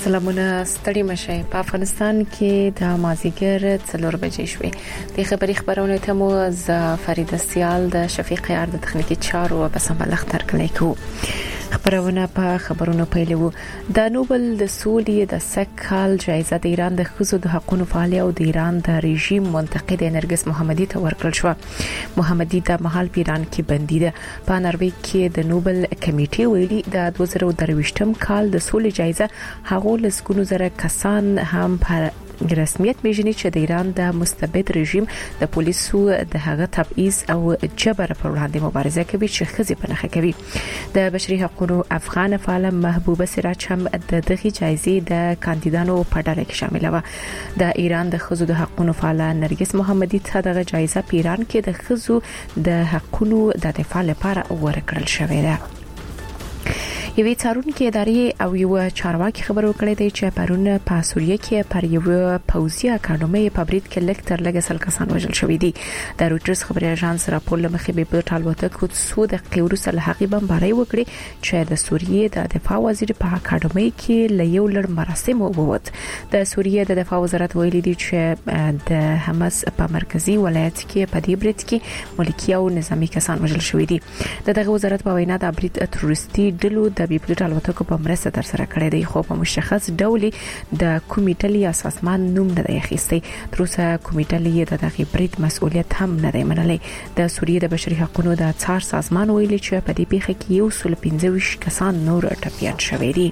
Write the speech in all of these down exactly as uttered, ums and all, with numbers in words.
سلامونه ستړي مشه په افغانستان کې د مازیګر څلور بجې شوې د خبري خبرونه ته مو ز فرید سیال د شفیق یار د تخنیکی چارو په سمبل اختر کړی کو خبرونه په خبرونو پیلو د نوبل د سولې د سکهال جایزه د ایران د خزو د حقوقو فعال او د ایران د رژیم منتقد نرګس محمدي ته ورکړل شو. محمدي د محل ایران کې بندي ده. په نروژ کې د نوبل کمیټې ویلي د دوه زره درویشتم کال د سولې جایزه هغه لسګونو زره کسان هم په رسمیت میژني چې د ایران د مستبد رژیم د پولیسو د هغه تبعیض او جبر پر وړاندې مبارزه کوي چې خزي په نخښه کوي. د بشري حقوقو افغان فعال محبوبه سراج هم د دغه جایزې د کاندیدانو په ډله کې شامل و. د ایران د خزو د حقوقو فعال نرګس محمدي ته دغه جایزه په ایران کې د خزو د حقوقو د دفاع لپاره ورکړل شوې ده. یوې څارونکو ادارې او یو چارواکي خبرو کړې دی چې پرون په سوریه کې پر یو پوځي اکاډمي په برید کې لکټر لګسل کسان وژل شوې دي. د روټرز خبري اژانس راپور لمخې به په ټالوته کې څو د قیروس له حقي بمباري وکړي چې د سوریه د دفاع وزیر په اکاډمي کې له یو لړ مراسم ووت. د سوریه د دفاع وزارت ویلي دی چې د حماس په مرکزی ولایت کې په دې برید کې ملکی او نظامی کسان وژل شوې دي. دغه وزارت په وینا د برید تروریستي ډلو د بي پلوټ الوتکو په مرسته تر سره کړی دی خو په مشخص ډول د کومیټلي اساسمان نوم نه دی اخیستی. تر اوسه کومیټلي د دغه برید مسؤلیت هم نه دی منلی. د سوریه د بشري حقوقو د څار سازمان ویلي چې په دې پیښه کې یو سل پنځه ویشت کسان نور ټپيان شوي دي.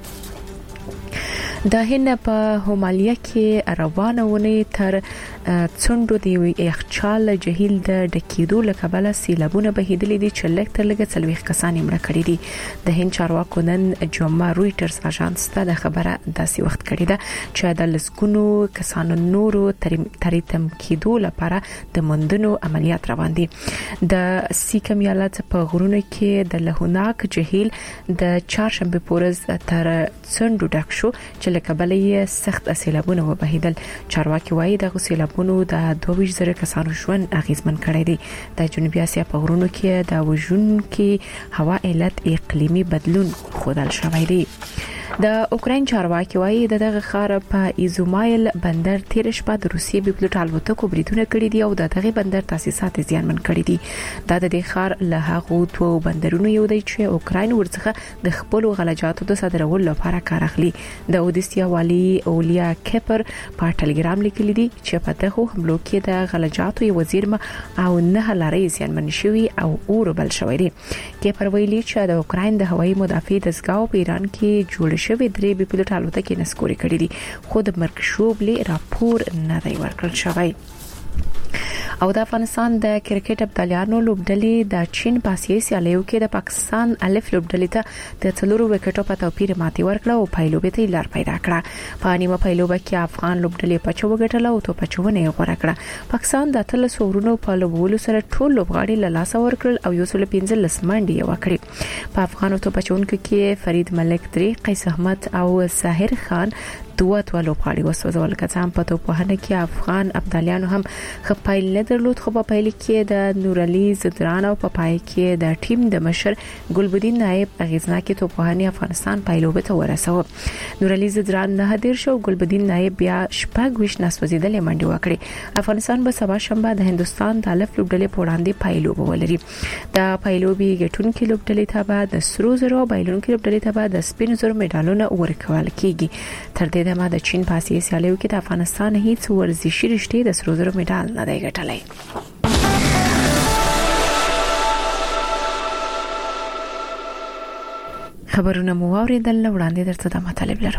د هند په همالیه کې روانونه تر څنډو دی یخچال جهیل د ډکیدو لکبله سیلابونه بهیدلې دي چې لکټر لګ څلويخ کسان مړه کړي دي. د هند چارواکو نن جمعه رويټرز اژانس ته د خبره داسې وخت کړی ده چې د لسګونو کسانو نورو تریتم کېدو لپاره د مندونو عملیات روان دي. د سیکم ایالت په غرونو کې د لهوناک جهیل د چهارشنبه پورز تر څنډو ډک شو چې لکبله یې سخت سیلابونه وبهیدل. چارواکي وایي د سیلاب نو د دوه ویشت زره کسانو ژوند اغیزمن کړی دی. د جنوبي اسیا په غرونو کې د وژونکو هوا علت اقلیمي بدلون خودل شوی دی. د اوکرين چارواکي وایي دغه خار په ایزومایل بندر تیر شپه د روسیې بي پلوټ الوتکو بریدونه کړی دي او دغه بندر تاسیسات زیانمن کړی دي. دا د دې خار له هغه دوه بندرونو یو دی چې اوکرين ورڅخه د خپل غلجاتو د صادرولو لپاره کار اخلي. د اودیسیا والی اولیا کپر په ټلګرام لیکلی دی چې په دغه حملو کې د غلجاتو یو وزیر او نه لاري زیانمن شوی او اور بل شوی دی. کپر ویلي چې د اوکرين د هوایي مدافع دستګاو په ایران کې جوړ شوی درې بي پلوټ الوتکې نسکوري کړې دي خو د مرګ شوبلي راپور نه دی ورکړل شوی. او د افغانستان د کرکټ ابطالیانو لوبډلې د چین په آسیایي سیالیو کې د پاکستان الف لوبډلې ته د څلورو وکټو په توپیر ماتې ورکړه او پایلوبې ته لار پیدا کړه. په نیمه پایلوبه کې افغان لوبډلې په چو وګټله او تو په چونه یې غوړه کړه. پاکستان د اتل سورونو په لوبولو سره ټول لوبغاړي له لاس ورکړل او یو سل پنځه لس منډي وکړي. په افغانو تو په چونکو کې فرید ملک درې قیس احمد او ساحر خان دوه دوه لوبغاړي وسوځول. کڅام په توپخانه کې افغان ابطالیانو هم خپایل نه درلود خو په پایل کې د نور علي زدران او په پای کې د ټیم د مشر ګلبدین نائب اغیزناکي توپخانه افغانستان پایلوبه ته ورساو. نور علي زدران نه هدیر شو ګلبدین نائب بیا شپږ ویش نسوځیدل منډي وکړي. افغانستان به سبا شنبه د هندستان د الف لوبډلې په وړاندې پایلوبه ولري. د پایلوبي ګټونکو لوبډلې ته به د سرو زرو بایلونکو لوبډلې ته به د سپین زرو میډالونه ورکول کیږي. تر دې دمه د چین په آسیایي سیالیو کې د افغانستان هیڅ ورزشي رشتې د سرو زرو میډال نه دی ګټلی. خبرونه مو واوریدل وړاندې درته د مطالب لرو.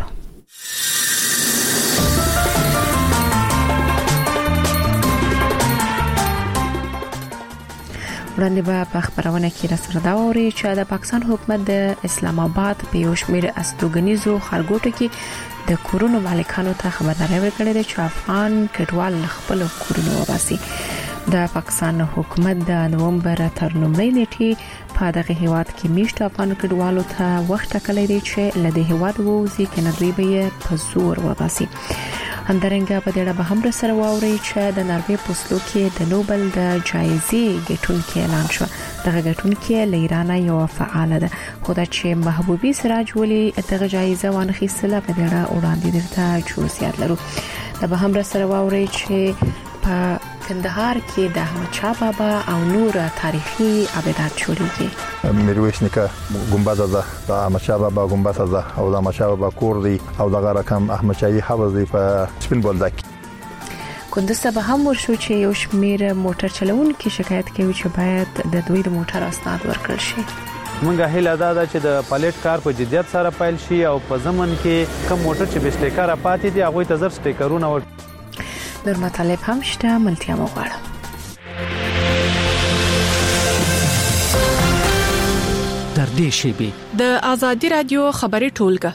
وړاندې به په خبرونه کې رسره دا ووري چې د پاکستان حکومت د اسلام آباد په یو شمېر استوګنیزو خارګوټو کې د کورونو مالکانو ته خبرداري ورکړې ده چې افغان کډوال خپل کورونه وباسي. د پاکستان حکومت د نومبر تر لومړۍ نیټې په دغه هیواد کې میشت افغان کډوالو ته وخت ټاکلی دی چې له دې هیواد ووځي کنه دوی به په زور وباسي. همدارنګه په دې اړه به هم سره واوري چې د ناروې په اسلو کې د نوبل د جایزې ګټونکي اعلان شو. دغه ګټونکي له ایران یو فعال ده، خو دا چې محبوبي سراج ولي دغه جایزه وانخیستله په دې اړه وړاندې درته جزئیات لرو. دا به هم سره واوري چې په کندهار کې د احمد شاه بابا او نور تاریخي ابدات جوړیږي. میرویس نیکه ګمبد ده، د احمد شاه بابا ګمبد ده او د احمد شاه بابا کور دی او د رقم احمد شاهي حوض دی په سپین بولدک. کندز به هم ورشو چې یو شمیر موټر چلوونکي شکایت کوي چې باید د دوی د موټر اسناد ورکړل شي. مونږه هیله ده چې د پالیټ کار په جدیت سره پیل شي او په زمن کې کم موټر چې به سټیکر پاتې دي هغه ته زر سټیکرونه ور نور مطالب هم شته، ملتیا مو غواړم. در دې شیبه د ازادي رادیو خبري ټولګه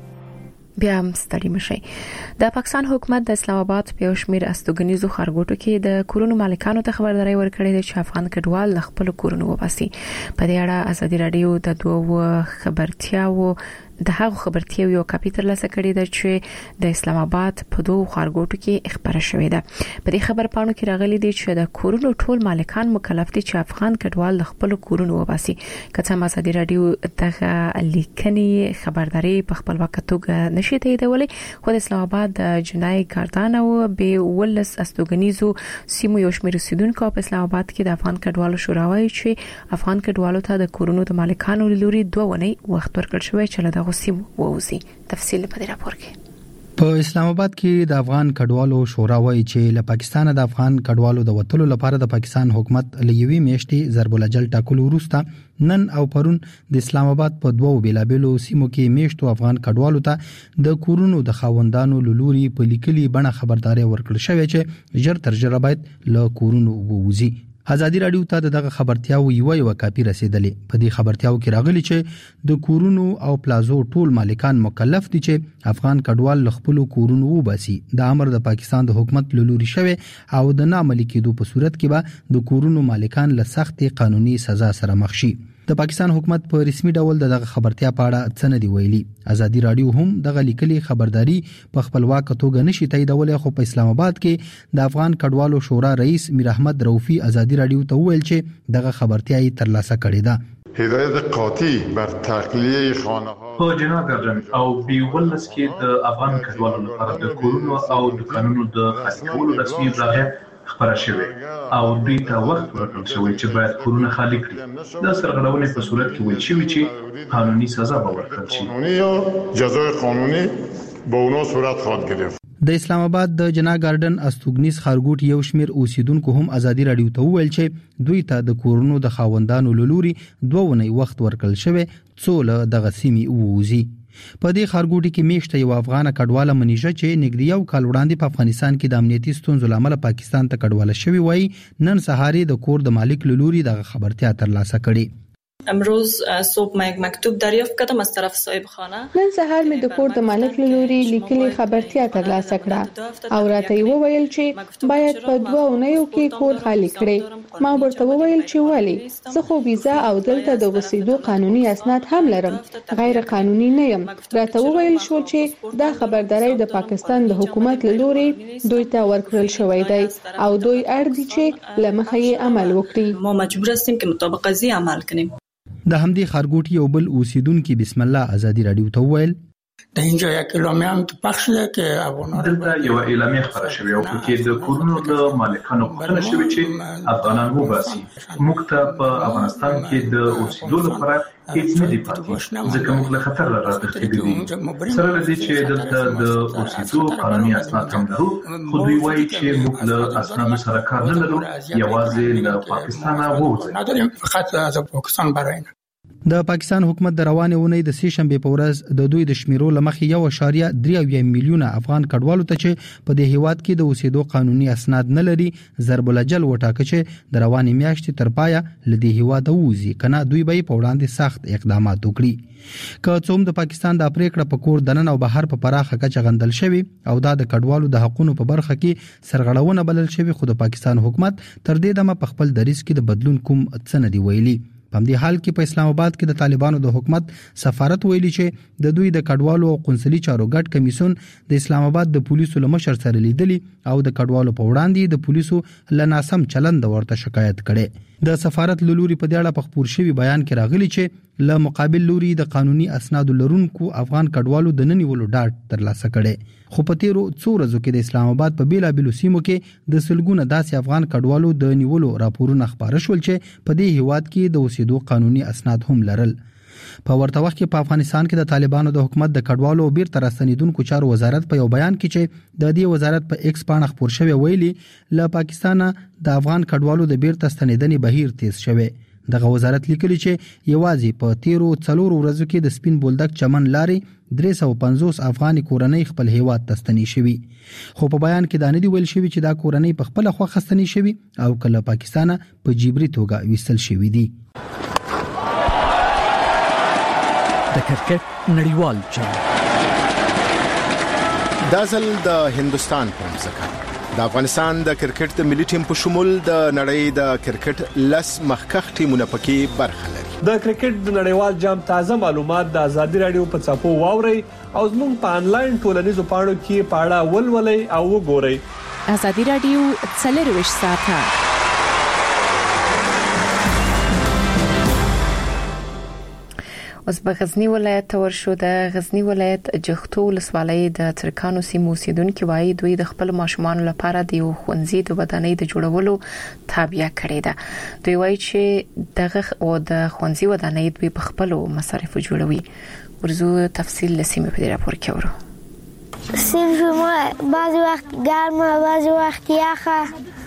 بیا هم ستړي مشي. د پاکستان حکومت د اسلام آباد په شمیر استوګنیزو خارګوټو کې د کورونو مالکانو ته خبرداري ورکړې ده چې افغان کډوال خپل کورونو وباسي. په دې اړه ازادي رادیو د دوه خبرتیاو د هغه خبرتیاو یو کاپی تر لاسه کړی ده چې د اسلام آباد په دوه خارګوټو کې خبره شوې ده. په دې خبر پاڼو کې راغلي دي چې د کورونو ټول مالکان مکلف دي چې افغان کډوال خپل کورونو وباسي. کڅه ازادي رادیو دغه لیکنې خبرداري په خپل وخت توګه نشي تاییدولای، خو د اسلام آباد د جنای کارتان او به ولس استوګنیزو سیمو یو شمېر اوسیدونکو په اسلام آباد کې د افغان کډوالو شورا وايي چې افغان کډوالو ته د کورونو د مالکانو لوري دوه ونی وخت ورکړل شوی چې له غوسیم ووزي. تفصیل په دې راپور کې. په اسلام آباد کې د افغان کډوالو شورا وايي چې له پاکستان د افغان کډوالو د وټلو لپاره د پاکستان حکومت لوي میشتي ضرب الجل ټاکلو وروسته نن او پرون د اسلام آباد په دوو بیلابلو سیمو کې میشتو افغان کډوالو ته د کورونو د خاوندانو لوري په لیکلي بڼه خبرداري ورکړل شوې چې ژر تر ژره باید له کورونو ووزي. ازادي رادیو ته دغه خبرتیاو یو یو کاپی رسیدلې. په دې خبرتیاو کې راغلي چې د کورونو او پلازو ټول مالکان مکلف دي چې افغان کډوال خپل کورونو وباسي. د امر د پاکستان د حکومت لوري شوی او د نامعلي کېدو په صورت کې به د کورونو مالکان له سخت قانوني سزا سره مخ شي. د پاکستان حکومت په رسمي ډول دغه خبرتیا په اړه څه نه دی ویلي. ازادي رادیو هم دغه لیکلي خبرداري په خپلواک توګه نشي تاییدولای، خو په اسلام آباد کې د افغان کډوالو شورا رئیس میر احمد روفي ازادي رادیو ته ویل چې دغه خبرتیا یې ترلاسه کړې ده. هدایت قاطع بر تخلیه خانه‌ها په جناب ګردن او بیولس کې د افغان کډوالو لپاره د کورونو او دکانونو د خاص کولو رسمي اطلاع خبره شوه او دوی ته وخت ورکړل شوی چې باید کورونه خالی کړي. د سرغړونې په صورت کې ویل شوی چې قانوني سزا به ورکړل شي. قانوني یا جزای قانوني به اونها صورت خواهد گرفت. د اسلام آباد د جنا ګارډن استوګنیز خارګوټ یو شمیر اوسیدونکو هم ازادي رادیو ته ویل چې دوی ته د کورونو د خاوندانو لوري دوه ونی وخت ورکړل شوی څو له دغه سیمې ووزي. په دې خارګوټي کې میشته یو افغان کډواله منیژه چې نګدي یو کال وړاندې په افغانستان کې د امنیتي ستونزو لامل پاکستان ته کډواله شوی وای، نن سهار د کور د مالک لوري د خبرتیا ترلاسه کړي. امروز صبح ما یک مکتوب دریافت کردم از طرف صاحب خانه. نن سهار می د کور د مالک لوري لیکلي خبرتیا ترلاسه کړه او راته یې وویل چې باید په دوه اونیو کې کور خالی کړي. ما ورته وویل چې ولی زه خو ویزا او دلته د وسیدو قانوني اسناد هم لرم، غیر قانوني نه یم. راته وویل شو چې دا خبرداري د پاکستان د حکومت لوري دوی ته ورکړل شوې ده او دوی اړ دي چې لمخه یې عمل وکړي. ما مجبور هستیم که مطابق قضیه عمل کنیم. د همدې خارګوټي یو بل اوسیدونکو بسم الله ازادي رادیو ته ویل د اینجا یک اعلامیه هم پخش شده که افغانان دلته یو اعلامیه خبره شوې او پکې د کورونو د مالکانو غوښتنه شوې چې افغانان وباسي. موږ ته په افغانستان کې د اوسېدو لپاره هیڅ نه دی پاتې ځکه موږ له خطر راغلي دي. سره لدې چې دلته د اوسېدو قانوني اسناد هم لرو، خو دوی وایي چې موږ له اسنادو سره کار نه لرو، یوازې له پاکستان ووځو. نداریم، فقط از پاکستان برای د پاکستان حکومت د روانې ونې د سې شنبه په ورځ د دوی د شمیرو لمخې یو اشاریه درې میلیونه افغان کډوالو ته چې په دې هیواد کې د اوسېدو قانوني اسناد نه لري ضرب الجل وټاکه چې د روانې میاشتې تر پایه لدې هیواد ووزي، کنه دوی به په وړاندې سخت اقدامات وکړي. که څوم د پاکستان د پریکړه په کور دنن او بهر په پراخه کچه غندل شوی او دا د کډوالو د حقوقو په برخه کې سرغړونه بلل شوی، خو د پاکستان حکومت تر دې دمه په خپل دریځ کې د بدلون کوم څه نه دی ویلي. په دې حال کې په اسلام آباد کې د طالبانو د حکومت سفارت ویلي چې د دوی د کډوالو او قونسلي چارو ګډ کمیسون د اسلام آباد د پولیسو لمشر سره لیدلی او د کډوالو په وړاندې د پولیسو لناسم چلند ورته شکایت کړي. د سفارت لوري په دې اړه په خبر شوی بیان کې راغلی چې له مقابل لوري د قانوني اسناد لرونکو افغان کډوالو د ننیولو ډاټ ترلاسه کړي. خو په تیرو څو ورځو کې د اسلام آباد په بیلابېلو سیمو کې د سلګونه داسې افغان کډوالو د نیولو راپورونه خبره شول چې په دې هیواد کې د اوسېدو قانوني اسناد هم لرل. په ورته وخت کې په افغانستان کې د طالبانو د حکومت د کډوالو او بیرته راستنیدونکو چارو وزارت په یو بیان کې چې د دې وزارت په ایکس باندې خبر شوی ویلي له پاکستان د افغان کډوالو د بیرته ستنیدنې بهیر تیز شوی. دغه وزارت لیکلی چې یوازې په تیرو څلور ورځو کې د سپین بولدک چمن لارې درې سوه او پنځوس افغاني کورنۍ خپل هیواد ته ستنې شوي. خو په بیان کې دا نه دی ویل شوی چې دا کورنۍ په خپل خوښه ستنې شوي او کله پاکستان په جبري توګه ویستل شوی دي. د کرکټ نړیوال جام دا ځل د هندستان په ځکه د افغانستان د کرکټ د ملي ټیم په شمول د نړۍ د کرکټ لس مخکخ ټیمونه پکې برخه لري. د کرکټ د نړیوال جام تازه معلومات د ازادي رادیو په صفحو واوري او زموږ په انلاین ټولنیزو پاڼو کې پاړه ولولئ او وګورئ. ازادي رادیو څلرویشت ساعته اوس په غزنی ولایت ورشو. د غزنی ولایت جغتو ولسوالۍ د ترکانو سیمو اوسیدونکو وایي دوی د خپل ماشومان لپاره د یو ښوونځي د ودانۍ د جوړولو تابع کړی ده. دوی وایي چې دغه او د ښوونځي ودانۍ دوی په خپل مصارف جوړوي. ورزو تفصیل لسیمه په راپور کې ورو. سیم شما بعضی وقت گرمه بعضی وقت یخه.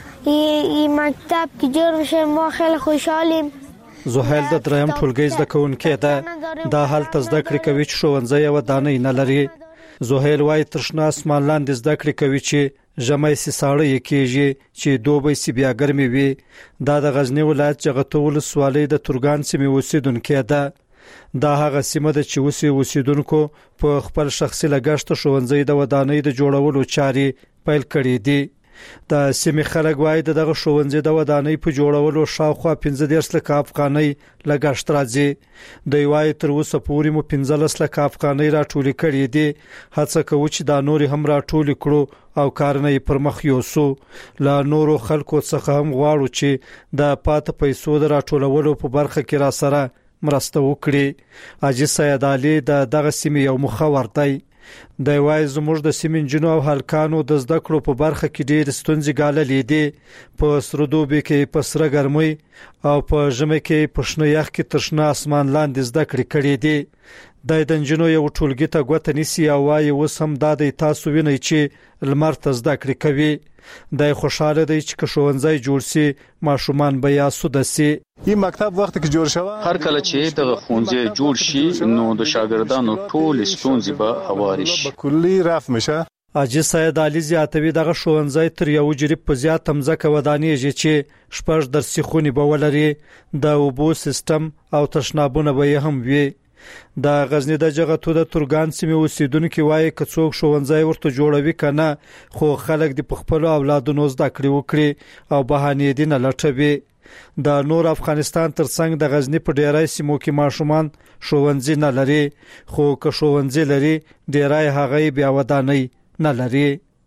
این مکتب که جور میشه ما خیلی خوشحالیم. زهیل د دریم ټولګي زده کوونکې ده. دا هلته زده کړې کوي چې ښوونځی او ودانۍ نه لري. زهیل وايي ترشنا اسمان لاندې زده کړې کوي چې ژمی سي ساړه یې کېږي چې دوبی سي بیا ګرمي وي. دا د غزنی ولایت جغتو ولسوالۍ د ترګان سیمې اوسیدونکې ده. دا هغه سیمه ده چې اوسې اوسیدونکو په خپل شخصي لګښت ښوونځی د ودانۍ د جوړولو چارې پیل کړې دي. د سیمې خلک وایي دغه ښوونځي د ودانۍ په جوړولو شاوخوا پنځه دېرش لکه افغانۍ لګښت راځي. دوی وایي تر اوسه پورې مو پنځلس لکه افغانۍ راټولې کړې دي. هڅه کوو چې دا نور هم راټولې کړو او کارونه پر مخ یوسو. له نورو خلکو څخه هم غواړو چې د پات پیسو د راټولولو په برخه کې را سره مرسته وکړي. اجي سید علي د دغه سیمې یو مخور دی. د وای زموږ د سیمین جنو او هلکانو د زده کړو په برخه کې ډېر ستونزې ګاللې دي. په سردوبي کې په سره ګرمۍ او په ژمي کې په شنه یخ کې ترشنه اسمان لاندې زده کړې کړې دي. د دنجنو یو ټولګي ته غوته نسی او وای اوس هم د تاسو ویني چې لمر ته زده کړې کوي. د خوشاله دی چې ښوونځی جوړ سي ماشومان به یا سودسي. این مکتب وخت کې جوړ شوه هر کله چې د ښوونځی جوړ شي نو د شاګردانو ټول ستونزې به هواري شي. کلی رفع میشه. اجي سید علي زیاتوي دغه ښوونځی تر یو جریب په زیات تمځکه ودانېږي چې شپږ درسي خونې به ولري. د اوبو سیستم او تشنابونه به هم وي. د غزنی د جغتو د ترګان سیمې اوسیدونکو وایي که څوک ښوونځی ورته جوړوي کنه خو خلک د خپل اولادونو زده کړې وکړي او بهانې دي نه لټوي. د نور افغانستان ترڅنګ د غزنی په ډیرای سیمو کې ماشومان ښوونځي نه لري. خو که ښوونځي لري ډیرای هغه بیا ودانۍ نه لري.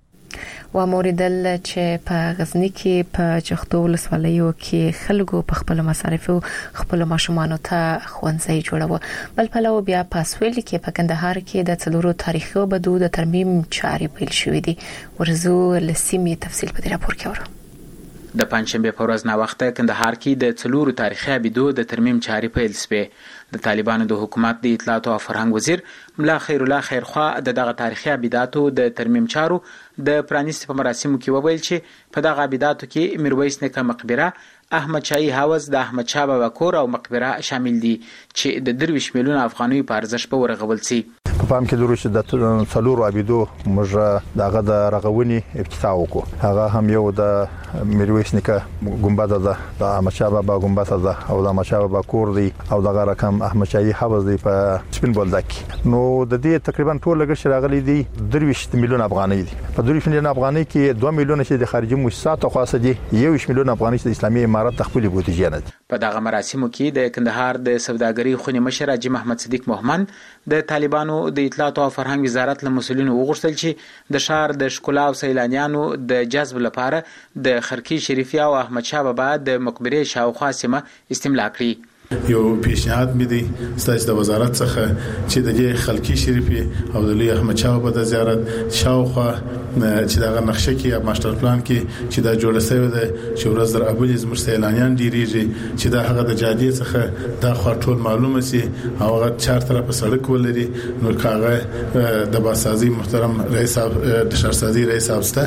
و موریدل چې په غزنی کې په جغتو ولسوالیو کې خلکو په خپل مصارف خپل ماشومان ته ښوونځي جوړو. بل پلو بیا په سویل کې په کندهار کې د څلورو تاریخي بدو د ترمیم چارې پیل شوې دي. ورزو لسیمه تفصیل په راپور کې ورو. د پنځشنبه په ورځ نا وخته کندهار کې د څلورو تاریخي بدو د ترمیم چارې پیل شوې. د طالبانو د حکومت د اطلاعات او فرهنګ وزیر ملا خیر الله خیرخوا د دغه تاریخي ابیداتو د ترمیم چارو د پرانیست په مراسمو کې وویل چې په دغه ابیداتو کې میرویس نیکه مقبره، احمد شاهي حوض، د احمد شاه بابا کور او مقبره شامل دي چې د درویش میلیون افغانۍ په ارزښت به ورغول شي. په پام کې دروش د څلورو ابیدو موږ دغه د رغونی افتتاح وکړو. هغه هم یو د میرویس نیکه ګمبد ده، د احمد شاه بابا ګمبد ده او د احمد شاه بابا کور دی او دغه رقم احمد شاهي حوض دی په سپین بولدک. نو د دې تقریبا ټول لګښت راغلي دي درویش میلیون افغانۍ دي. په درویش میلیون افغانۍ کې دوه میلیون چې د خارجي مؤسساتو خاصه دي، یو میلیون افغانۍ د اسلامي امارات خپل بودیجه نه. په دغه مراسمو کې د کندهار د سوداګرۍ خونې مشر حاجي محمد صدیق محمد د طالبانو د اطلاعات او فرهنګ وزارت له مسولینو وغوښتل چې د شهر د ښکلا او سیلانیانو د جذب لپاره د خرکی شریفي او احمد شاه بابا د مقبره شاوخوا سیمه استملاء کړي. یو پیشنهاد مې دی ستاسو د وزارت څخه چې د دې خلکی شریفي او د لوی احمد شاه بابا د زیارت شاوخوا چې دغه نقشه کې یا ماستر پلان کې چې دا جوړ شوی دی چې ورځ در ابل زموږ سیلانیان ډیریږي چې دا هغه د جادې څخه دا خو ټول معلومه سي او هغه چار طرفه سړک ولري نو کاغه د باسازي محترم رئیس د شهرسازي رئیس افسته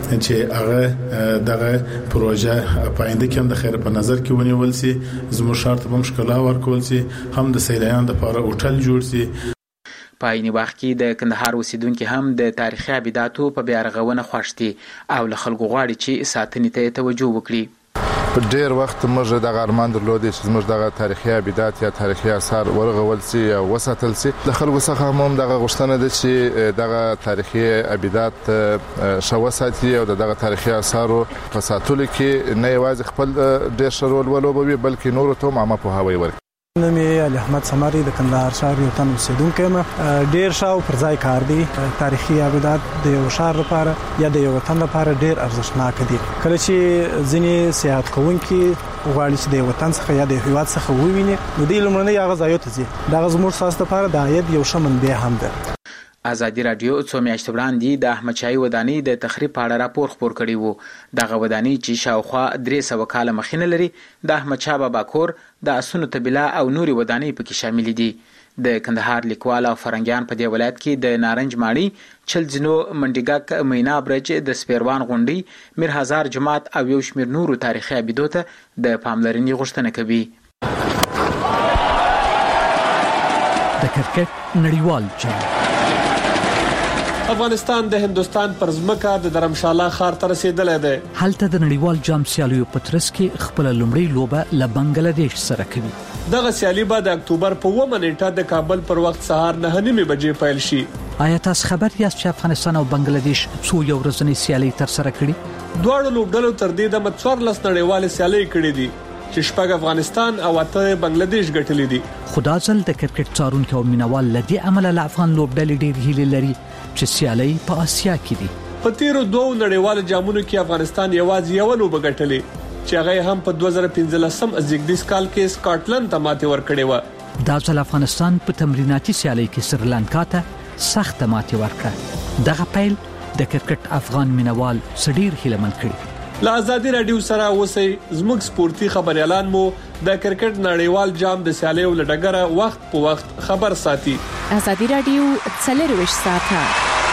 چې هغه دغه پروژه پاینده کې د خیر په نظر کې ونیول سي زموږ شرط مشکل ورکول سي هم د سیلانیانو لپاره هوټل جوړ سي. په عین وخت کې د کندهار اوسیدونکو هم د تاریخي ابداتو په بیا رغونه خوښتي او له خلکو غواړي چې ساتنې ته توجه وکړي. په ډیر وخت موږ د ارمان درلودې چې موږ دغه تاریخي ابدات یا تاریخي آثار ورغول سي او وساتل سي. د خلکو څخه هم دغه غوښتنه ده چې دغه تاریخي ابدات شو وساتي او دغه تاریخي آثار په ساتلو کې نه یوازې خپل ډیر شرول ولوبوي بلکې نور ته عامه په هوای ورکړي. نومي علي احمد سماري د کندهار شهر یو تن اوسیدونکی یم. ډیر شاو پر ځای کار دی. تاریخي ابدات د یو شهر لپاره یا د یو وطن لپاره ډیر ارزښتناک دي. کله چې ځینې سیاحت کوونکي غواړي چې د وطن څخه یا د هیواد څخه وویني نو د لمړنۍ هغه ځایو ته ځي. دغه زموږ ساس لپاره د عاید یو ښه منبع هم ده. ازادي رادیو څو میاشتې وړاندې د احمد شاهي ودانۍ د تخریب په اړه راپور خپور کړی وو. دغه ودانۍ چې شاوخوا درې سوه کاله مخینه لري د احمد شاه بابا کور د اسونو طبیله او نوري ودانۍ پکې شامل دي. د کندهار لیکوال او فرنګیان په دې ولایت کې د نارنج ماڼۍ، چلځنو، منډیګک، مینا برج، د سپیروان غونډۍ، میر هزار جماعت او یو شمېر نورو تاریخي ابدو ته د پاملرنې غوښتنه کوي. د کرکټ نړیوال جام افغانستان د هندستان پر ځمکه د درمشاله ښار ته رسیدلی دی. هلته د نړیوال جام سیالیو په ترڅ کې خپل لومړی لوبه له بنگلاديش سره کوي. دغه سیالي به د اکتوبر په اوومه نیټه د کابل پر وخت سهار نه نیمې بجې پیل شي. آیا تاسو خبر یاست چې افغانستان او بنگلاديش څو یو ورځنۍ سیالي تر سره کړي؟ دواړو لوبډلو تر دې دمه څوارلس نړیوالې سیالۍ کړې دي چې شپږ افغانستان او اته بنگلاديش ګټلې دي. خدا ځل د کرکټ څارونکو او مینوال لدی عمل له افغان لوبډلې ډېر هیله لري چې سیالي په آسیا کې دي. په تیرو دوه نړیوالو جامونو کې افغانستان یوازې یو لوبه ګټلې چې هغه هم په دوه زره پنځلسم زیږدیز کال کې سکاټلند ته ماتې ورکړې و. دا ځل افغانستان په تمریناتي سیالي کې سریلانکا ته سخت ماتې ورکړه. دغه پیل د کرکټ افغان مینوال سړیر هیلمن کړي. له ازادي رادیو سره اوسئ. زموږ سپورتي خبريالان مو د کرکټ نړیوال جام د سیالیو لډګره وخت په وخت خبر ساتي. ازادي رادیو څلرویشت ساعته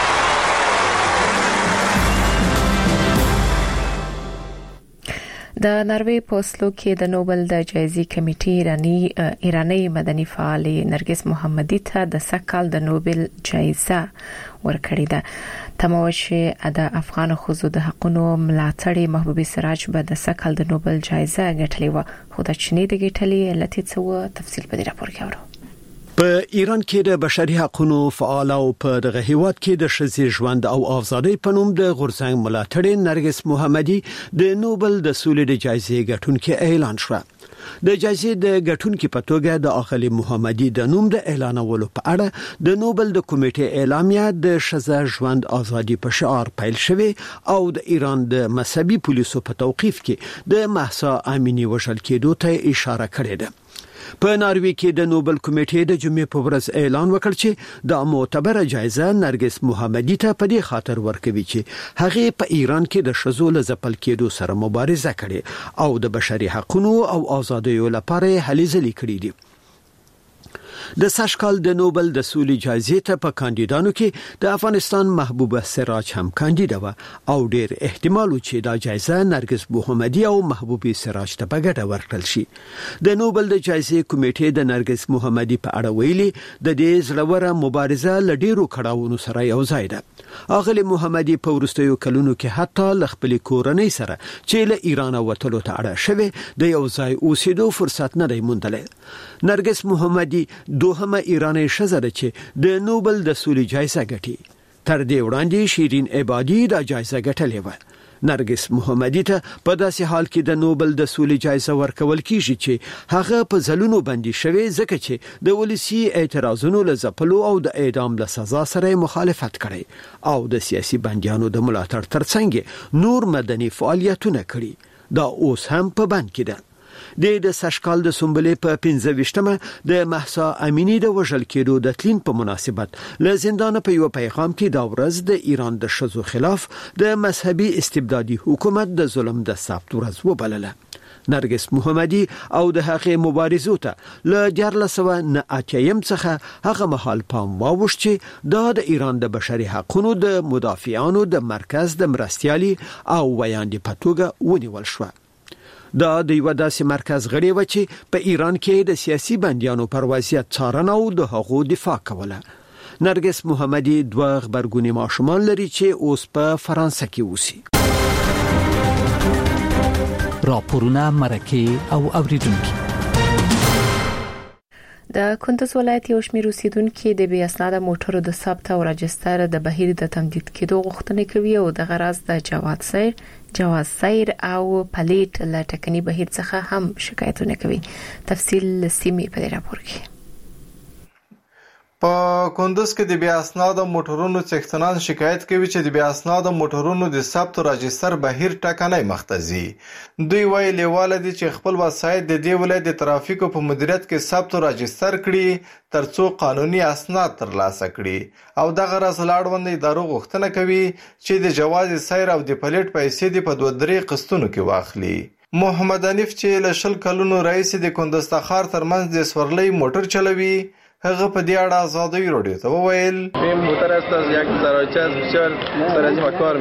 د ناروې په اسلو کې د نوبل د جایزې کمیټې ایرانی ایرانی مدني فعال نرګس محمدي ته د سکهال د نوبل جایزه ورکړې ده. تموشه د افغان خوځو د حقوقو ملاتړي محبوبي سراج به د سکهال د نوبل جایزه ګټلې و. خو د چینی د ګټلې علت څه تفصیل په دې راپور کې اورو. په ایران کې د بشري حقوقو فعال او په دغه هیواد کې د ښځې ژوند او آزادۍ په نوم د غورځنګ ملاتړي نرګس محمدي د نوبل د سولې د جایزې ګټونکو اعلان شو. د جایزې د ګټونکو په توګه د اخلي محمدي د نوم د اعلانولو په اړه د نوبل د کمیټې اعلامیه د ښځې ژوند آزادي په شعار پیل شوه او د ایران د مذهبي پولیسو په توقيف کې د مهسا امینی وشل کېدو ته اشاره کړې ده. په ناروې کې د نوبل کمیټې د جمعې په ورځ اعلان وکړ چې د معتبره جایزه نرګس محمدي ته په دې خاطر ورکوي چې هغه په ایران کې د شذو له ځپل کېدو سره مبارزه کړې او د بشري حقوقو او آزادیو لپاره هلې ځلې کړې دي. د سشکال د نوبل د سولې جایزې ته په کاندیدانو کې د افغانستان محبوبه سراج هم کاندیدا و او ډېر احتمال و چې دا جایزه نرګس محمدي او محبوبي سراج ته په ګډه ورکړل شي. د نوبل د جایزې کمیټې د نرګس محمدي په اړه ویلي د دې زړوره مبارزه ل ډیرو کړهونو سره یو ځای ده. اغلی محمدي په ورستیو کلونو کې حتی ل خپل کورنۍ سره چې له ایران وتلو ته اړه شوه د یو ځای اوسېدو فرصت نه دی موندلی. نرګس محمدي دوهمه ایرانی ښځه ده چې د نوبل د سولې جایزه ګټي. تر دې وړاندې شیرین عبادي د جایزه ګټلې و. نرګس محمدي ته په داسې حال کې د نوبل د سولې جایزه ورکول کیږي چې هغه په ځلونو باندې شوی ځکه چې د ولسی اعتراضونو له ځپلو او د اعدام له سزا سره مخالفت کړي او د سیاسي بندیانو د ملاتړ ترڅنګ نور مدني فعالیتونه کړي دا اوس هم په بند کې ده. د د سشکال د سنبلې په پنځه ویشتمه د مهسا امینی د وژل کېدو د تلین په مناسبت له زندان په یو پیغام کې دا ورځ د ایران د ښځو خلاف د مذهبي استبدادي حکومت د ظلم د ثبت ورځ وبلله. نرګس محمدي او د هغې مبارزو ته له دیارلس سوه نه اتیایم څخه هغه مهال پام واوښت چې دا د ایران د بشري حقونو د مدافعانو د مرکز د مرستیالي او ویاندې په توګه ونیول شوه. دا د یو داسې مرکز غړي و چې په ایران کې د سیاسي بندیانو پر وضعیت څارنه او د هغو دفاع کوله. نرګس محمدي دوه خبرګوني ماشومان لري چې اوس په فرانسه کې اوسي. راپورونه مرکه او اوریدونکو. د کندز ولایت یو شمېر اوسیدونکو د بې اسناده موټرو د ثبت او راجستر د بهیر د تمدید کېدو غوښتنه کوي او د غرض د جواز سیر جواز سیر او پلیټ له ټکني بهیر څخه هم شکایتونه کوي. تفصیل سیمې په راپور کې. په کندز کې د بې اسناده موټرونو څښتنان شکایت کوي چې د بې اسناده موټرونو د ثبت او راجستر بهیر ټکنی مختزي. دوی وايي لیواله دي چې خپل وسایط د دې ولایت د ترافیکو په مدیریت کې ثبت او راجستر کړي ترڅو قانوني اسناد ترلاسه کړي او دغه غرض لاړوند ادارو غوښتنه کوي چې د جواز سیر او د پلیټ پیسې د په دوه درې قسطونو کې واخلي. محمد حنیف چې له شل کلونو رئیس د کندز تخار ترمنځ د سورلۍ موټر چلوي هغه په دې اړه آزادۍ رادیو ته وویل این موټر است از یک سراچه از بسیار سرازی کار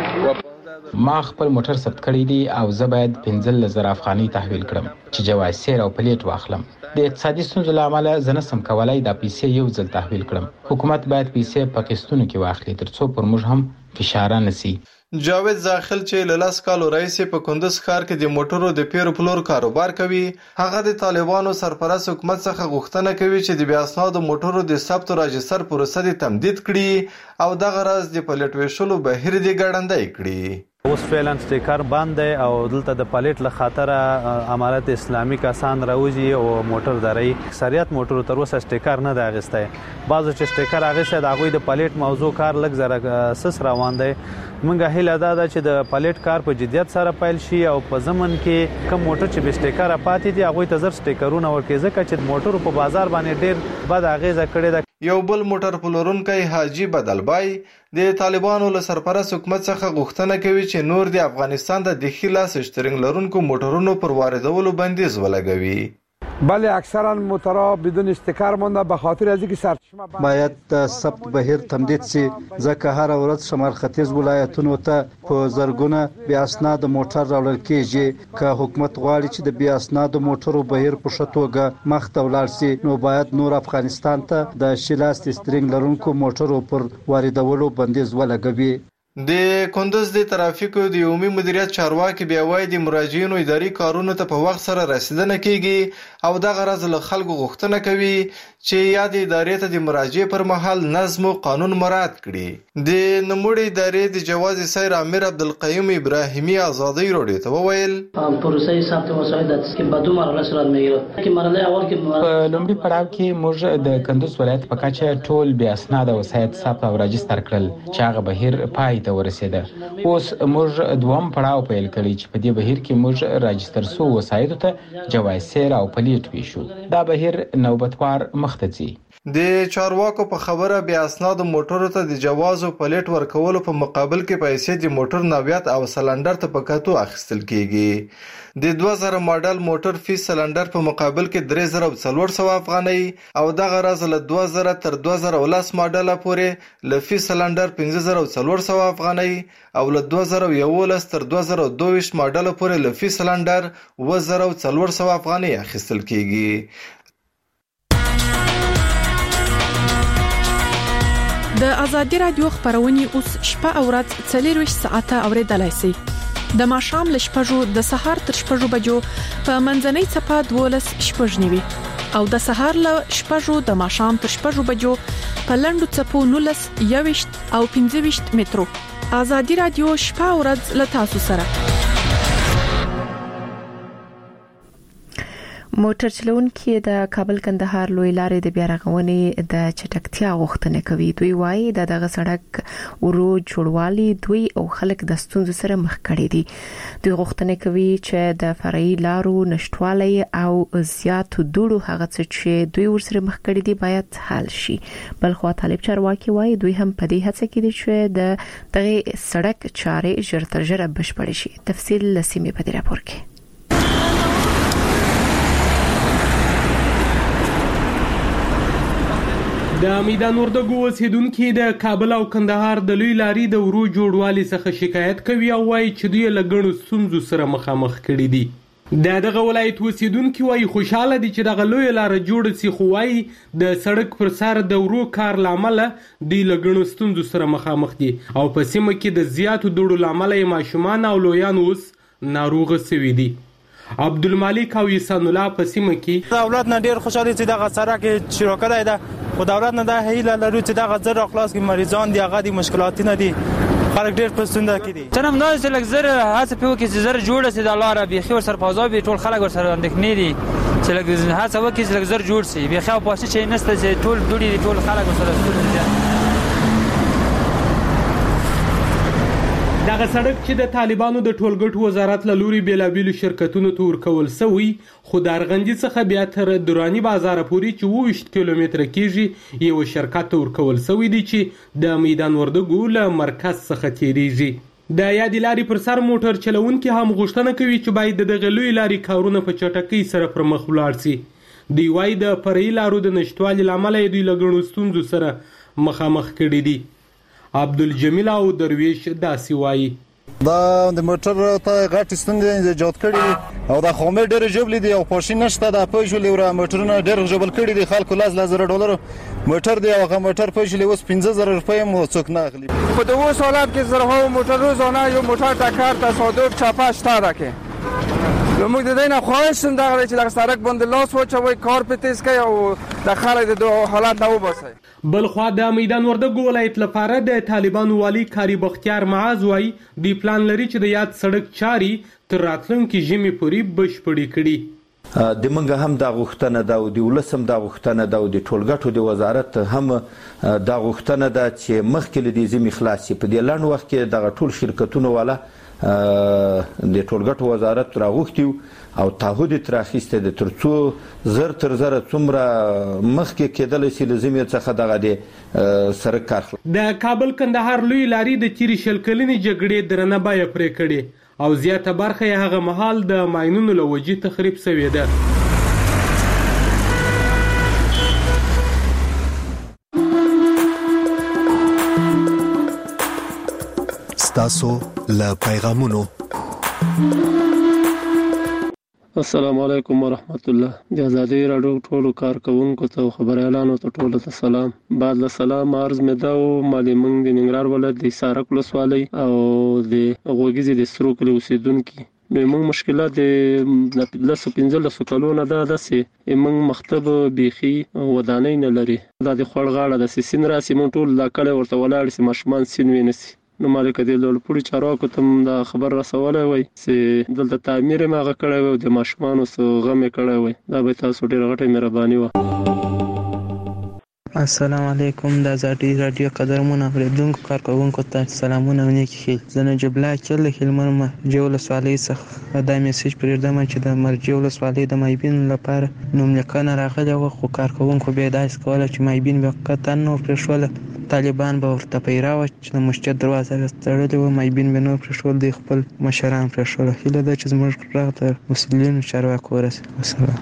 میکنم. ما خپل موټر ثبت کړی دی او زه باید پنځلس زره افغانۍ تحویل کړم چې جواز سیر او پلیټ واخلم. د اقتصادي ستونزو له امله زه نسم کولای دا پیسې یو ځل تحویل کړم. حکومت باید پیسې په قسطونو کې واخلي ترڅو پر موږ هم فشار نه سي. جاوید زاخل چې له لاس کالو رئیس په کندز ښار کې د موټرو د پیرو پلور کاروبار کوي هغه د طالبانو سرپرست حکومت څخه غوښتنه کوي چې د بې اسنادو موټرو د ثبت او راجستر پروسه د تمدید کړي او دغه راز د پلیټ ویشلو بهیر د ګړندۍ کړي. اوس فعلا سټیکر بند دی او دلته د پلیټ له خاطره امارت اسلامي کسان راوځي او موټر درای اکثریت موټرو تر اوسه سټیکر نه دی اغستی. بعضو چې سټیکر اغستی د هغوی د پلیټ موضوع کار لږ زره سس روان دی. موږ هیله دا ده چې د پلیټ کار په جدیت سره پیل شي او په ضمن کې کوم موټر چې به سټیکر پاتې دي هغوی ته زر سټیکرونه ورکړي ځکه چې موټر په بازار باندې ډیر بد اغیزه کړې ده. یو بل موټر پلورونکی حاجی بدلبای د طالبانو له سرپرست حکومت څخه غوښتنه کوي چې نور د افغانستان د داخلي لاس شترنګ لرونکو موټرونو پر واردولو بندیز ولګوي. بله اکثرا موتورا بدون استیکر مونده به خاطر از اینکه سرچشمه باید د ثبت بهیر تمدید شي ځکه هر ورځ شمال ختیځ ولایتونو ته په زرګونه بې اسناده موټر راوړل کیږي. که حکومت غواړي چې د بې اسناده موټرو بهیر په ښه توګه مخ ته ولاړ شي نو باید نور افغانستان ته د شیلاس سترینګ لرونکو موټرو پر واردولو بندیز ولګوي. د کندز د ترافیکو د عمومي مدیریت چارواکي بیا وايي د مراجعینو اداري کارونو ته په وخت سره رسیدنه کیږي او دغه غرض له خلکو غوښتنه کوي چې یاد ادارې ته د مراجعه پر مهال نظم او قانون مراعات کړي. د نموړي ادارې د جواز سیر امیر عبدالقیوم ابراهیمی آزادۍ رادیو ته وویل پروسه ثبت وسایل د تسکیب بدو مرحله صورت میگیره که مرحله اول کې په لومړي پړاو کې موږ د کندز ولایت په کچه ټول بې اسناده وسایل ثبت او راجستر کړل چې هغه بهیر پای ته ورسېده. اوس موږ دوم پړاو پیل کړی چې په دې بهیر کې موږ راجستر سو وسایلو ته جواز سیر او پلیټ ویشو. دا بهیر نوبتوار مخته ځي. د چارواکو په خبره بې اسنادو موټرو ته د جواز او پلیټ ورکولو په مقابل کې پیسې د موټر نوعیت او سلندر ته په کتو اخیستل کیږي. د دوه زره ماډل موټر فی سلندر په مقابل کې درې زره څلور سوه افغانۍ او دغه راز له دوه زره تر دوه زره ولس ماډل پورې له فی سلندر پنځه زره څلور سوه افغانۍ او له دوه زره یولس تر دوه زره دوه ویشت ماډل پورې له فی سلندر اووه زره څلور سوه افغانۍ اخیستل کیږي. د ازادي رادیو خبرونه اوس شپه او ورځ څلور ساعته اوریدلای شئ. د ماښام له شپږو د سهار تر شپږو بجو په منځنۍ څپه دولس شپږ نیوي او د سهار له شپږو د ماښام تر شپږو بجو په لنډو څپو نولس یويشت او پنځه ویشت مترو ازادي رادیو شپه او ورځ له تاسو سره. موټر چلونکي د کابل کندهار لوی لارې د بیا رغونې د چټکتیا غوښتنه کوي. دوی وایي د دغه سړک ورو جوړوالي دوی او خلک د ستونزو سره مخ کړي دي. دوی غوښتنه کوي چې د فرعي لارو نشټوالي او زیات دوړو هغه څه چې دوی ورسره مخ کړي دي باید حل شي. بلخو طالب چارواکي وایي دوی هم په دې هڅه کې دي چې د دغه سړک چارې ژر تر ژره بشپړ شي. تفصیل لسیمه په دې راپور کې. د میدان وردګو اوسیدونکو د کابل او کندهار د لوی لاري د ورو جوړوالي څخه شکایت کوي او وايي چې دوی له ګڼو ستونزو سره مخامخ کړي دي. د دغه ولایت اوسیدونکو وايي خوشاله دي چې دغه لوی لار جوړ شي، خو وايي د سړک پر سر د ورو کار لامل دوی له ګڼو ستونزو سره مخامخ دي او په سیمه کې د زیاتو دوړو لامل یې ماشومان او لویان اوس ناروغ شوي دي. عبدالمالک او یسان الله په سیمه کې دولت نه ډیر خوشاله چې دغه سړک شروع کړی ده، خو دولت نه د هیله لري چې دغه زر خلاص کې مریضان دي، هغه د مشکلات نه دي، خلک ډیر پسنده کړي. چنم نو چې لږ زر هڅه پیو کې چې زر جوړ شي د لاره به خو سر پازو به ټول خلک ور سره اندکنې دي چې لږ هڅه وکړي چې لږ زر جوړ شي به خو پاسه چې نسته چې ټول دوړي ټول خلک ور سره ستوري. دغه سړک چې د طالبانو د ټولګټو وزارت له لوري بیلابیلو شرکتونو ته ورکول شوی، خو د ارغندې څخه بیا تر درانی بازار پورې چې اوویشت کیلومتره کېږي یو شرکت ته ورکول شوی دی چې د میدان وردګو له مرکز څخه تیریږي. د یادې لارې پر سر موټر چلونکي هم غوښتنه کوي چې باید د دغه لوی لارې کارونه په چټکۍ سره پر مخ ولاړ شي. دوی وایي د فرعي لارو د نشتوالي له امله دوی له ګڼو ستونزو سره مخامخ کړي دي. عبدالجمیل او درویش داسې وایي دا د موټر ته غټ ستونزې ایجاد کړي او د خامې ډېر جبل دي او پاشین نشته، د پېښو لور موټرونه ډېر جبل کړي دي، خلکو لاس لزر ډالر موټر دی او هغه موټر پېښو لوس پنځه زره روپۍ مو څوک نه اخلي. په دغه حالات کې زرهاو موټر روزانه یو موټر ټکر تصادف چاپه شته راکې. نو موږ د دې نه خواهش کوم دا چې د سړک باندې لاس واچوي، کار په تیز کوي او د خلک د حالات نه وباسي. بلخوا د میدان وردګو ولایت لپاره د طالبانو والی کاری بختیار معاذ وایي دی پلان لري چې د یاد سړک چاري تر راتلونکي ژمي پورې بشپړې کړي. د منګه هم د غوښتنه ده او د ولسم د غوښتنه ده او د ټولګټو د وزارت هم د غوښتنه ده چې مخکې له دې ژمي خلاص شي. په دې لنډ وخت کې دغه ټول شرکتونه والا د ټولګټو وزارت راغوښتي او تعهد تر اخیسته د ترڅو زر تر زر څومره مخکې کېدل شي لزمي څخه دغه د سرک کار. د کابل کندهار لوی لاري د تیری شلکلنې جګړې درنه بای پرې کړي او زیاته برخه یې هغه محل د ماینونو لوجې تخریب شوې ده. تاسو له پیغامونو. السلام علیکم ورحمت الله. د ازادي راډیو ټولو کارکونکو ته خبريالانو ته ټولو ته سلام. بعد له سلام عرض مې دا و مالي مونږ د ننګرهار ولایت د سارک ولسوالۍ او د غوږیزي د سرو کلي اوسیدونکو نو موږ مشکلات د لسو پنځلسو کلونو دا داسې موږ مکتب بیخي ودانۍ نه لري. دا د خوړ غاړه د سین راسي موږ ټول لا کله ورته ولاړ سي ماشومان سین وینسي. نو مالک د لوړپوړي چارواکو ته دا خبر رسولای وای چې دلته تعمیر ماغه کړی وي د ماشومان سو غم کړی وي. دا به تاسو ډیره غټه مهرباني و. السلام علیکم. د ازادي رادیو قدرمن اوریدونکو کارکونکو ته سلامونه او نیکی خیل. زنه جبلا چل خلمن ما جول سوالي څخه دا میسج پرېدم چې د مرجول سوالي د مایبین لپاره نوم لیکنه راغلی و، خو کارکونکو به داس کوله چې مایبین وقتا نو پرشول طالبان به ورته پیراو چې د مسجد دروازه وستړلې و، مایبین به نو پرشول د خپل مشران پرشول. هیله ده چې زموږ راغ د مسلمانانو چارواکو ورسي. والسلام.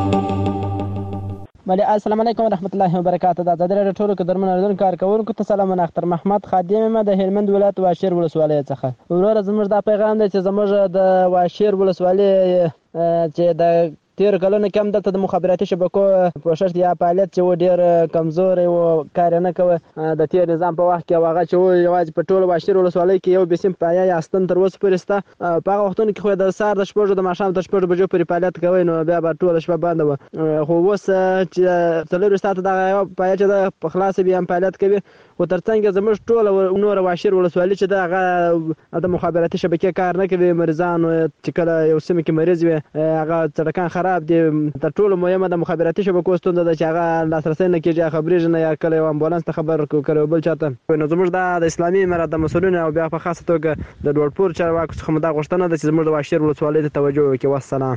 ملي السلام علیکم ورحمت الله وبرکاته. د ازادي راډیو ټولو کډرمن اردن کارکونکو ته سلام. اختر محمد خادم ما د هلمند ولایت واشیر ولسوالۍ څخه. ورور زموږ د پیغام دی چې زموږ د واشیر ولسوالۍ چې د تیر کلونو کې هم دلته د مخابراتي شبکو پوښښت یا فعالیت چې و ډېر کمزوری و، کار نه کوه. د تیر نظام په وخت کې هغه چې و یوازې په ټولو واشر ولسوالۍ کې یو بسیم پایه یا ستن تر اوسه پورې شته. په هغه وختونو کې خو د سهار د شپږو د ماښام د شپږو بجو پورې فعالیت کوي، نو بیا به ټوله شپه بنده وه. خو اوس چې څلور ساعته دغه یوه پایه چې ده په خلاصه بیا هم فعالیت کوي. خو تر څنګ زموږ ټوله نوره واشر ولسوالي چې ده هغه د مخابراتي شبکې کار نه کوي. مریضانو چې کله یو سیمه کې مریض وي هغه سړکان خراب دي. تر ټولو مهمه د مخابراتي شبکو ستونزه ده چې هغه لاسرسی نه کېږي، خبرېږي نه، یا کله یو امبولانس ته خبر کړو کله بل چاته. نو زموږ دا د اسلامي امارت د مسؤلینو او بیا په خاصه توګه د ډوړپور چارواکو څخه مو دا غوښتنه ده چې زموږ د واشر ولسوالۍ ته توجه وکړي. والسلام.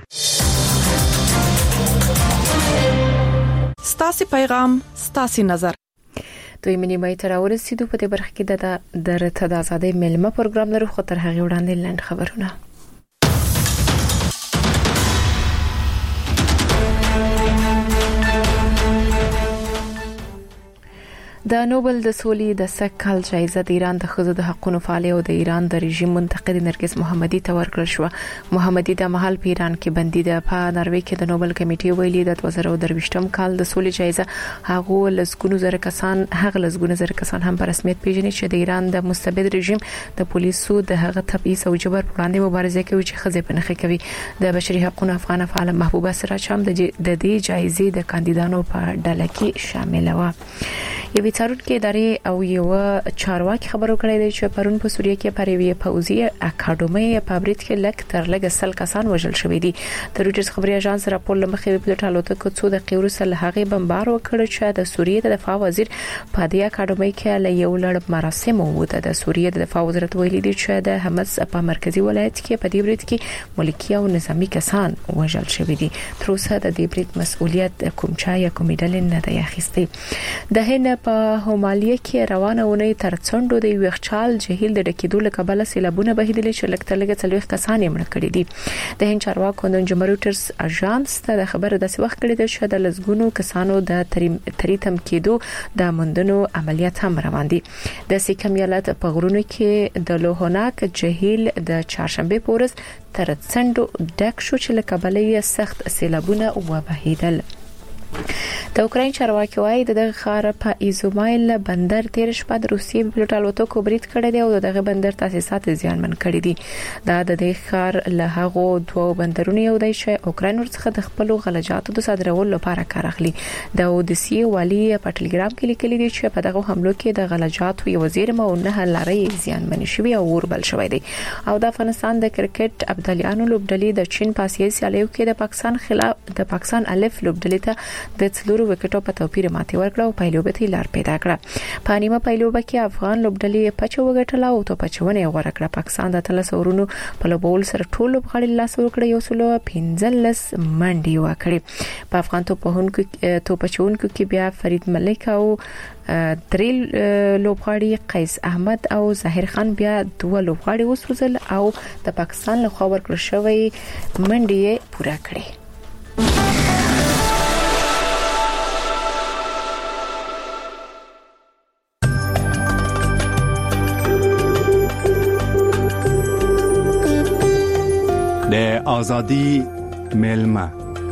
ستاسو پیغام ستاسو نظر. دوی منی مې تر ورسېدو په دې برخه کې د درته د آزادۍ ملمه پروګرام لرو، خو تر هغه وړاندې لنډ خبرونه. د نوبل د سولې د سکهال جایزه د ایران د ښځو د حقوقو فعال او د ایران د رژیم منتقد نرګس محمدي ته ورکړل شو. محمدي د محل په ایران کې بندي ده. په ناروې کې د نوبل کمیټې ویلي د دوه زره درویشتم کال د سولې جایزه هغه لسګونو زره کسان هغه لسګونو زره کسان هم په رسمیت پیژني چې د ایران د مستبد رژیم د پولیسو د هغه تبعیض او جبر په وړاندې مبارزه کوي چې ښځې په نخښه کوي. د بشري حقوقو افغان فعال محبوبه سراج هم د دې جایزې د کاندیدانو په ډله کې شامل و. یوه څارونکو ادارې او یو چارواکي خبرو کړی دی چې پرون په سوریه کې پریوي پوزي اکاډمي په برید کې لک تر لګ سل کسان وژل شوی دي. د رویټرز خبري اژانس راپور لمخې په ټالوته کې څو د قیروس له هغه بمبار وکړ چې د سوریه د دفاع وزیر په دې اکاډمي کې له یو لړ مراسم وو. د سوریه د دفاع وزارت ویلي دی چې د حمص په مرکزی ولایت کې په دې برید کې ملکی او نظامی کسان وژل شوی دي. تر اوسه د دې برید مسؤلیت کوم چا یا کوم ډلې نه دی اخیستی. د هند په همالیه کې روانه ونی ترڅنډو د یوخچال جهیل د ډکیدو لکبل سیلابونه بهیدل چې لکته لګ څلويخ کسان یې مړ کړي دي. د هند چارواکو د جمهوریترز اژانس ته خبر د وخت کړي د شد لزګونو کسانو د تریتم کېدو د مندونو عملیات هم روان دي. د سیکم ایالت په غرونو کې د لوهوناک جهیل د چهارشنبه پورس ترڅنډو ډک شو چې لکبل یې سخت سیلابونه وبهیدل. د اوکراین چارواکي وايي دغه خار په ایزومایل بندر تیر شپه د روسیې په پلوټالوتو کو برید کړی دی او دغه بندر تاسیسات زیانمن کړی دي. دا د دې خار له هغه دوه بندرونو یو دی چې اوکراین ورڅخه د خپل غلجاتو د صادرولو لپاره کار اخلي. د اودیسی والی په ټلګرام کې لیکلي دی چې په دغه حملو کې د غلجاتو یو وزیر مو نه لارې زیانمن شوی او وربل شوی دی. او د افغانستان د کرکټ ابدالیانو لوبډلې د چین په آسیایي سیالیو کې د پاکستان خلاف د پاکستان الف لوبډلې ته د څلورو وکټو په توپیر ماتې ورکړه او پایلوبه ته لار پیدا کړه. په نیمه پایلوبه کې افغان لوبډلې پچ وګټله او تو پچونه غوړه کړه. پاکستان د تلس اورونو په لوبول سره ټول لوبغاړي لاس ورکړه یو سلو پنځلس منډي وکړي. په افغان توپونکو توپچونکو کې بیا فرید ملک او درې لوبغاړي قیس احمد او ظاهر خان بیا دوه لوبغاړي وسوځل او د پاکستان له خوا ورکړل شوی منډي پوره کړې. د آزادی ملمه.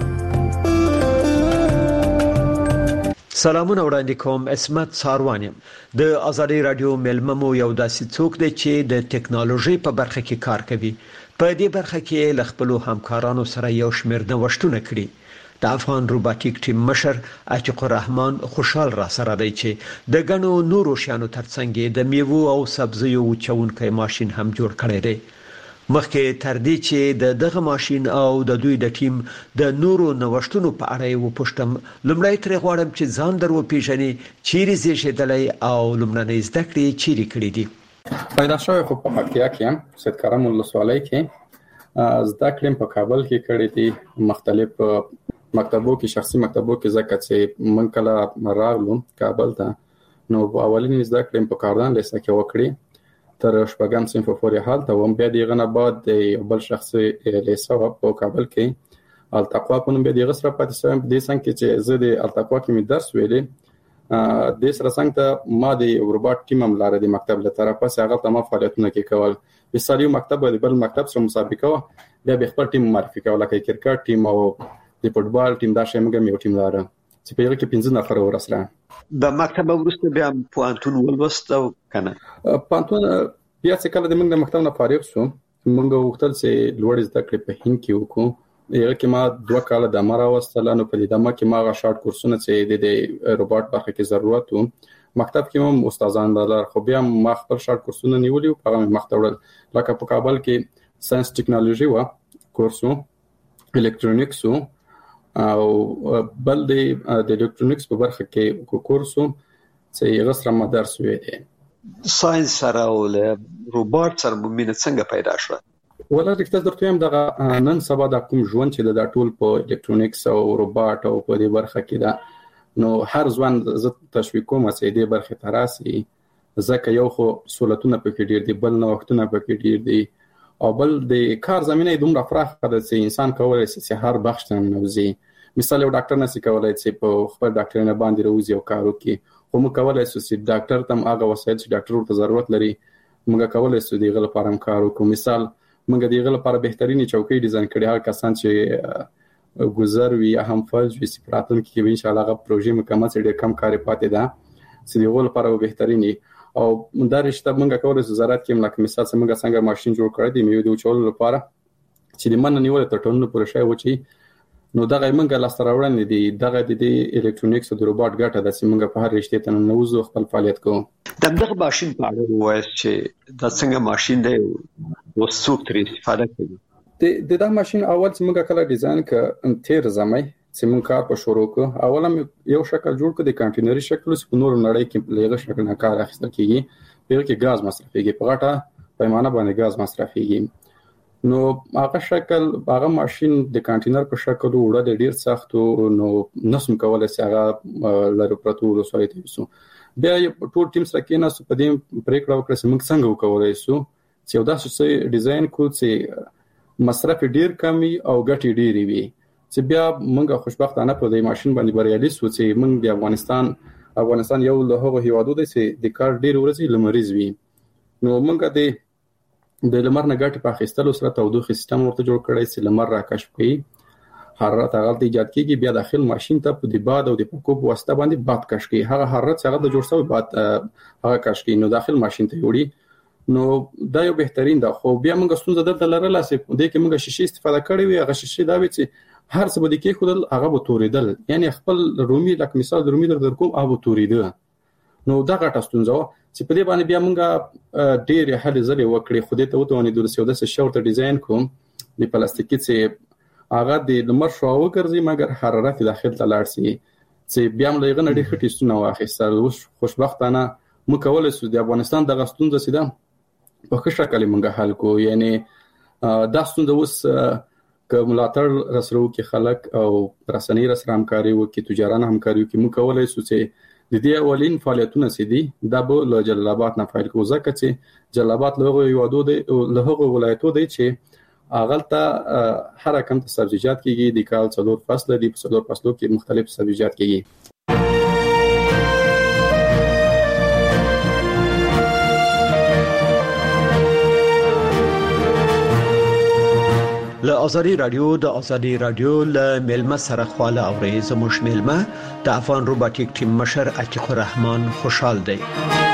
سلامونه وړاندې کوم، اسمت ساروان یم. د آزادی رادیو ملمه مو یو داسې څوک دی چې د ټکنالوژي په برخه کې کار کوي. په دې برخه کې ل خپل همکارانو سره یو شمېر نوښتونه کړي. د افغان روباټیک ټیم مشر عتیق الرحمن خوشحال را سره دی چې د غنو نورو شیانو ترڅنګ د میوه او سبزیو وچونکي ماشين هم جوړ کړی دی. مخکې تر دې چې د دغه ماشين او د دوی د ټیم د نورو نوښتونو په اړه یې وپوښتم، لومړی ترې غواړم چې ځان در وپېژنې، چیرې زیږېدلی او لومړنۍ زده کړې چیرې کړې دي؟ پیدا شوی خو په پکتیا کې یم، سید کرم ولسوالۍ کې. زده کړې په کابل کې کړې دي، مختلف مکتبو کې، شخصي مکتبو کې، ځکه چې من کله راغلم کابل ته نو اولین زده کړې په کاردان لیسه کې وکړې تر شپږم صنف پورې حالت وم. بیا دغه نه بعد د یو بل شخصي لیسه په کابل کې التقوا په نوم به دغه سره پاتې شوم. د څنګه کې چې زه د التقوا کې مې درس ویلې، د سره څنګه ته ما د روباټ ټیم هم لاره د مکتب له طرفه هغه ته ما فعالیتونه کې کول. مثال یو مکتب د بل مکتب سره مسابقه و، بیا به خپل ټیم معرفي کول، لکه کرکټ ټیم او د فوټبال ټیم دا شی موږ یو ټیم لاره چې په یوه کې پنځه نفر ورسره د مکتب وروسته بیا پوهنتون ولوست او کنه پوهنتون بیا چې کله د موږ د مکتب نه فارغ شو موږ وختل چې لوړ زده کړې په هند کې وکړو یو کې ما دوه کال د امر واستله نو په دې دمه کې ما غا شارټ کورسونه چې د روبوټ برخه کې ضرورت و مکتب کې هم استادان دلار خو بیا ما خپل شارټ کورسونه نیولې او هغه مختوړل لکه په کابل کې ساينس ټیکنالوژي و کورسو الکترونیکس او بل د الکترونیکس په برخه کې کورسو چې غسر مدرس وې دي ساينس سره او روبوټ سره مینه څنګه پیدا شوه ولا رښتیا درته هم دغه نن سبا د کوم ژوند چې د ټول په الکترونیکس او روبوټ او په دې برخه کې دا نو هر ځوان ز تشویق کوم چې دې برخه تراسي ځکه یو خو سہولتونه پکې ډیر دي بل نو وختونه پکې ډیر دي او بل د کار زمينه دومره فراخه ده چې انسان کولای شي چې هر بخش ته نوځي مثال یو ډاکټر نسی کولای چې په خپل ډاکټر نه باندې روزي او کار وکړي خو موږ کولای شو چې ډاکټر تم هغه وسایل چې ډاکټر ته ضرورت لري موږ کولای شو دغه لپاره کار وکړو مثال موږ دغه لپاره بهترینی چوکۍ ډیزاین کړې هغه کسان چې گذر وی اهم فاز وی سپراتون کې ان شاء الله غو پروژې مکمل سره کم کار پاتې ده چې دغه لپاره بهترینی او دا رشته موږ کولای شو وزارت کې ملک مثال څنګه څنګه ماشين جوړ کړی دی مې د چول لپاره چې د من نیول ته ټولنه پروژه و چې نو دغه موږ لاس راوړل دي دغه د الکترونیکس او د روبوټ ګټه د سیمه په هر رشته ته نوځو خپل فعالیت کوو دغه ماشين په اړه وایي چې دا څنګه ماشين دی او څوک ترې استفاده کوي د دغه ماشين اول چې موږ کله ډیزاین ک تیر زمای چې موږ کار په شروع کو اول هم یو شکل جوړ کړ د کانټینري شکل په نور نړۍ کې لږه شکل نه کار اخیستل کیږي په کې غاز مصرفيږي په غټه پیمانه باندې غاز مصرفيږي نو هغه شکل هغه ماشين د کانټینر په شکل وړه ډیر سخت نو نسم کولای شي هغه لاره پرتو رسولای شي بیا ټول ټیم سره کې ناس په دې پریکړه وکړه چې موږ څنګه وکولای شو چې یو داسې ډیزاین کو چې مصرف ډیر کمی او ګټې ډیرې وي چې بیا موږ خوشبختانه په دې ماشين باندې بریالي شو چې موږ د افغانستان افغانستان یو له هغه هیوادو دی چې د کار ډیر ورځي لمریز وي نو موږ د د لمر نه ګټه په اخیستلو سره تودوخه سیستم ورته جوړ کړی چې لمر راکشف کړي حرارت هغه د ایجاد کیږي بیا داخل ماشين ته په د باد او د پکوب واسطه باندې باد کش کوي هغه حرارت هغه د جوړ شوی باد هغه کش کوي نو داخل ماشين ته وړي نو دا یو بهترین ده خو بیا موږ ستونزه درته لرله چې د کې موږ شیشه استفاده کړې وي هغه شیشه دا وي چې هر څه بده کې خودل هغه به توریدل یعنی خپل رومي لکه مثال د رومي در کوم هغه توریده نو دا غټه ستونزه چې په دې باندې بیا موږ ډېر هلي ځلې وکړې خو دې ته وته ونی د سیاده شورت ډیزاین کوم د پلاستیکي چې هغه د لمر شو وګرځي مګر حرارت داخل ته لاړ شي چې بیا موږ یې غنډې خټې ستونه واخیستل اوس خوشبختانه موږ کولای شو د افغانستان د غستونځ سیده په ښه شکل موږ حل کو یعنی دا ستونزه اوس که ملاتړ رسرو کې خلک او رسنۍ رسره همکاري وکړي تجاران همکاري وکړي موږ کولای شو چې د دې اولین فعالیتونه سي دي دا به له جلال آباد نه فایل کو ځکه چې جلال آباد له یوادو دی له هغه ولایتو دی چې اغلطه هر رقم ته سبزیجات کیږي د کال څلور فصل دي په څلور فصلو کې مختلف سبزیجات کیږي له ازادي رادیو د ازادي رادیو له ملما سره خواله اوري زموږ ملما د افغان روبوټیک ټیم مشر عتیق الرحمن خوشحال دی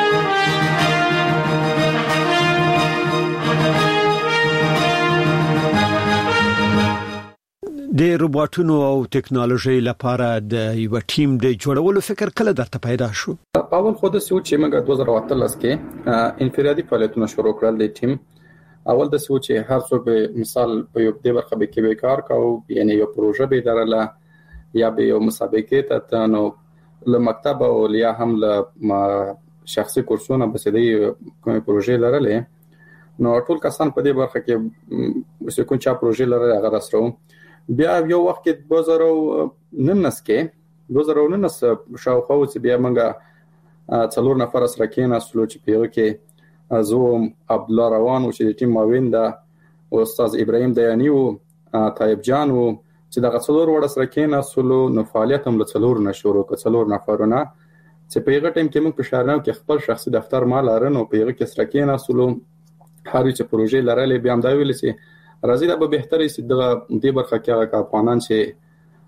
د روبوټونو او ټکنالوژي لپاره د یو ټیم د جوړولو فکر کله درته پیدا شو اول خو د سوچ چې موږ دوه زره اتلس کې انفرادي فعالیتونه شروع کړل د ټیم اول د سوچ هر څوک مثال په یو د برخه به کې کار کاو یعنی یو پروژه به درله یا به یو مسابقه ته نو له مکتب او یا هم له شخصي کورسونه به سدي کومه پروژه لرله نو ټول کسان په دې برخه کې چې کوم چا پروژه لرله هغه راستو بیا یو وخت کې دوه زره نولس کې دوه زره نولس شاوخوا چې بیا موږ څلور نفر سره کې نسلو چې پیغه کې ازوم عبد الله روان او چې د ټیم معاون ده استاد ابراهيم دیانی او طيب جان او چې د غڅلور وړ سره کې نسلو نو فعالیت هم له څلور نه شروع کړ څلور نفرونه چې پیغه ټیم کې موږ په شهرنامه کې خپل شخصي دفتر مال لرنو پیغه کې سره کې نسلو هر چې پروژې لرلې بیا هم دا ویل چې راځي دا به بهتري چې د دې برخه کې هغه افغانان چې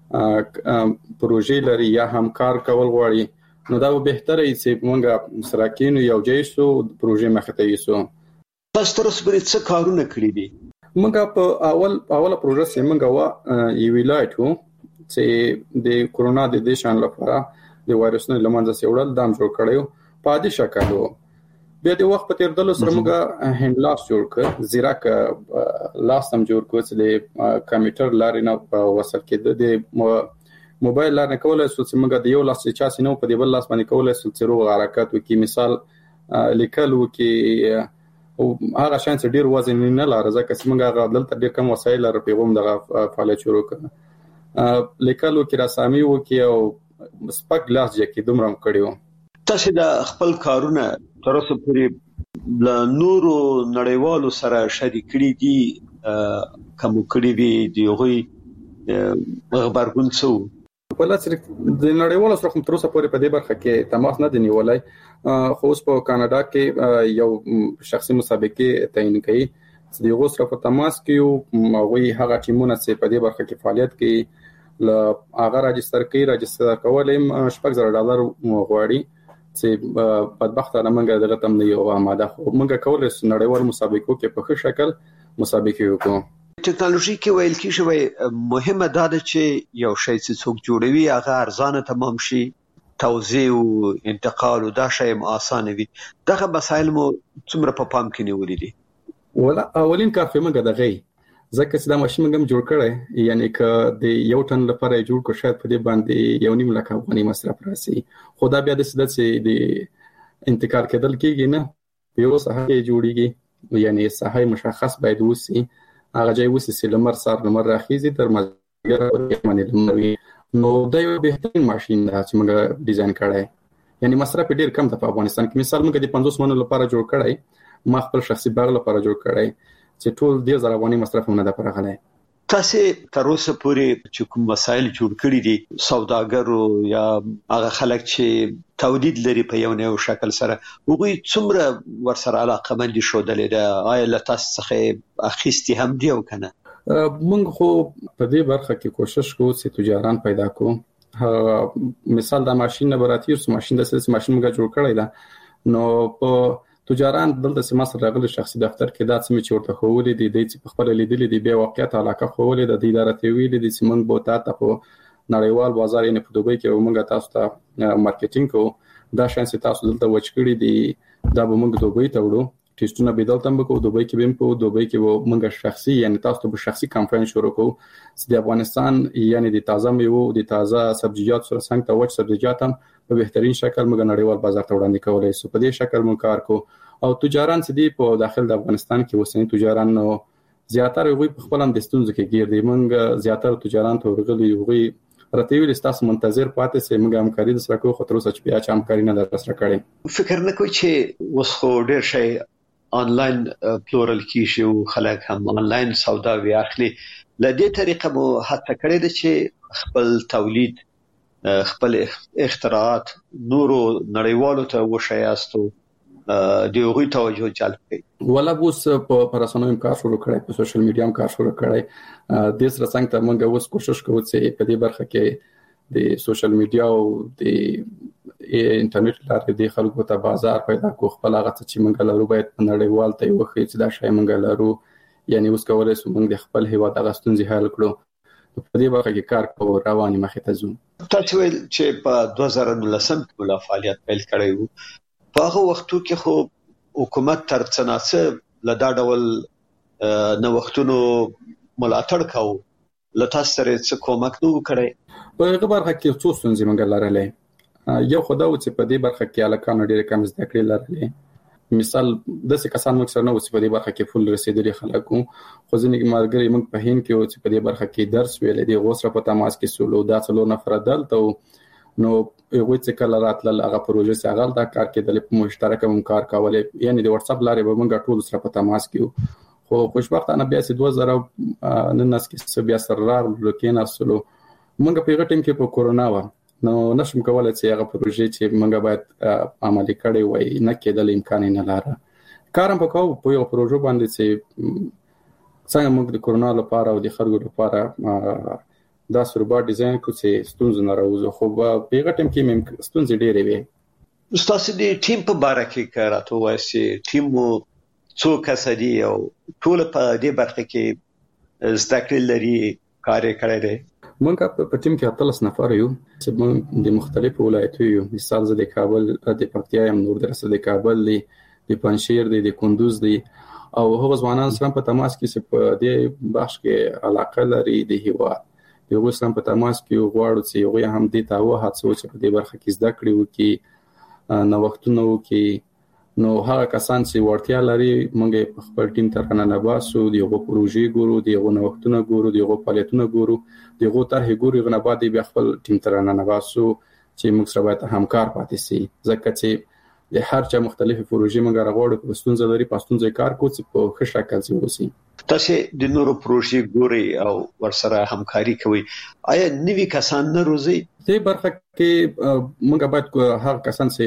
پروژې لري یا همکار کول غواړي نو دا به بهتره وي چې موږ سره کېنو یو ځای شو پروژې مخ ته یوسو. تاسو تر اوسه پورې څه کارونه کړی دي؟ موږ په اول اوله پروژه چې موږ وا یو ولایت وو چې د کورونا د دې شان لپاره د وایرس نه لمنځه سیوړل دام جوړ کړو په عادي شکل وو. بیا د وخت په تیر دلو سره موږ هند لاس جوړ کړ زیراک لاس هم جوړ کړ چې د کمپیوټر لارې نه وصل کېده د موبایل لارې نه کولای شو چې موږ د یو لاس چې چا سينو په دې بل لاس باندې کولای شو چې روغ حرکت وکړي مثال لیکل وکړي او هغه شان چې ډیر وزن نه لاره ځکه چې موږ هغه دلته ډیر کم وسایل لرو پیغام دغه فعالیت شروع کړ لیکلو کې رسامي وکي او سپک ګلاس جکي دومره کړیو. تاسو د خپل کارونه تر اوسه پورې له نورو نړیوالو سره شریک کړي دي کوم کړي دي دی غوي خبرګون څو په لاس د نړیوالو سره کوم تر اوسه پورې په دې برخه کې تماس نه دی نیولای خو اوس په کاناډا کې یو شخصي مسابقه تعین کړي چې د غوسره په تماس کې او وی هغه ټیمونه چې په دې برخه کې فعالیت کوي ل هغه راجستر کوي راجستر کولای شپږ زره ډالر غواړي چې بدبختانه موږ دغه تم نه یو آماده خو موږ کولای شو نړیوال مسابقو کې په ښه شکل مسابقه وکړو. ټکنالوژي کې ویل کیږي مهمه ده چې یو شی چې څوک جوړوي هغه ارزانه تمام شي توزیع او انتقال او دا شی آسانه وي. دغه مسایل مو څومره په پام کې نیولې دي؟ ولا اولین کار په موږ دغه ځکه چې دا ماشين موږ جوړ کړی یعنی ک د یو ټن لپاره جوړ کو شاید په دې باندې یو نیم لک افغاني مصرف راسي خو دا بیا د سده چې د انتقال کېدل کېږي نه په یو ساحه جوړیږي یعنی ساحه مشخص باید وسی هغه ځای وسی چې لمر سار لمر راخیزي تر مازیګر باندې لمر نو دا یو بهترین ماشين ده چې موږ ډیزاین کړی یعنی مصرف ډیر کم ده په افغانستان کې. مثال موږ د پنځوس منو لپاره جوړ کړی ما خپل شخصي باغ لپاره جوړ کړی چې ټول ډیر زره افغاني مصرف نه ده پرغلی. تاسو تر اوسه پورې چې کوم وسایل جوړ کړی دي سوداګرو یا هغه خلک چې تولید لري په یو نه یو شکل سره هغوی څومره ورسره علاقه مند شو دلته آیا له تاسو څخه اخیستي هم دی او کنه؟ موږ خو په دې برخه کې کوشش کوو چې تجاران پیدا کوو. مثال د ماشين نه براتي اوس ماشين د سس ماشين موږ جوړ کړی دا نو په تجاران دلته سم سره راغلي شخصي دفتر کې دا څه چې ورته خولې دي د چې په خپل لیدلې دي به واقعیت علاقه خولې د اداره ته ویلې دي چې موږ به تاسو په نړیوال بازار یې په دوبۍ کې موږ تاسو ته مارکیټینګ کوو دا شان چې تاسو دلته وچکړي دي دا به موږ دوبۍ ته وړو ټیسټونه به دلته موږ په دوبۍ کې بیم په دوبۍ کې موږ شخصي یعنی تاسو ته شخصي کمپاین شروع کوو چې د افغانستان یعنی د تازه میوه د تازه سبزیجات سره څنګه ته وچ سبزیجات هم په بهترین شکل موږ نړیوال بازار ته وړاندې کولای شو. په دې شکل موږ کار کوو او تجاران چې دی په داخل د افغانستان کې وسنی تجاران نو زیاتره وي په خپل هم د ستونزو کې ګیر دي. موږ زیاتره تجاران ته ورغلي وي راته ویل تاسو منتظر پاتې سي موږ همکاري د سره کوو خو تر اوسه چې بیا چې همکاري نه درسره کړي. فکر نه کوي چې وس خو ډیر شي آنلاین پلورل کیږي او خلک هم آنلاین سودا وی اخلي لدې طریقه مو هڅه کړې ده چې خپل تولید خپل اختراعات نورو نړیوالو ته وشایاستو دی هغوی توجه جلب کړي. ولا اوس په رسنیو کار شروع کړی په سوشل میډیا هم کار شروع کړی د سره څنګه ته موږ اوس کوشش کوو چې په دې برخه کې د سوشل میډیا او د انټرنیټ لارې د خلکو ته بازار پیدا کو خپل هغه چې موږ لرو باید په نړیوال ته یو خې چې دا شی موږ لرو یعنی اوس کولای شو موږ د خپل هیواد غستونځي حل کړو په دې برخه کې کار کوو رواني مخې ته ځو. تاسو ویل چې په دوه زره نولسم کې لا فعالیت پیل کړی وو په هغه وختو کې خو حکومت تر څنګه لدا ډول نو وختونو ملاتړ کاوه لته سره څه کومک نو کړی په هغه برخه کې څو ستونزې موږ لرلې. یو خدای چې په دې برخه کې الکان ډېر کم زده کړې لرلې مثال د څه کسان موږ سره نو چې په دې برخه کې فل رسیدلي خلکو خو ځینې مارګري موږ په هین کې چې په دې برخه کې درس ویلې دی غوسره په تماس کې سولو دا څلور نفر دلته نو یو څه کله راتل هغه پروژه چې هغه دا کار کېدل په مشترک هم کار کولې یعنی د واتس اپ لارې به موږ ټول سره په تماس کې خو خوشبختانه بیا چې دوه زره نهه کې بیا سره راغلو کې ناسلو موږ په هغه ټیم کې په کورونا و نو نشم کولای چې هغه پروژه چې موږ باید عملي کړي وای نه کېدل امکان نه لاره کارم وکاو په یو پروژه باندې چې څنګه موږ د کورونا لپاره او د خلکو لپاره دا روباټ ډیزاین کو چې ستونزې نه راوځي، خو په هغه ټیم کې مم ستونزې ډېرې وي. تاسو د ټیم په باره کې کاراتو وایي چې ټیم مو څو کسه دي او ټول په دې برخه کې زده کړې لري کار یې کړی دی؟ موږ په ټیم کې اتلس نفر یو چې موږ د مختلفو ولایتونو یو، مثال زه د کابل د پکتیا یم، نور درسه د کابل دی، د پنځشیر دی، د کندوز دی، او هغه ځوانان سره په تماس کې چې په دې بخش کې علاقه لري د هیواد یو سره په تماس کې غواړو چې یو هم دې تاوه هڅه چې په دې برخه کې زده کړې وکړي، نو وختونه وکړي. نو هغه کسان چې ورتیا لري موږ په خپل ټیم تر نه باسو، دیغه پروژې ګورو، دیغه نوښتونه ګورو، دیغه فعالیتونه ګورو، دیغه طرح ګورو، غنه بعد بیا خپل ټیم تر نه باسو چې موږ سره باید همکار پاتې شي. ځکه چې د هر چا مختلفه پروژې موږ راغوړو په ستونزې لري، په ستونزې کار کوو چې په ښه شکل ځي وسی. تاسو د نورو پروژې ګوري او ورسره همکاري کوي، آیا نوی کسان نه روزي؟ دې برخه کې موږ باید هغه کسان چې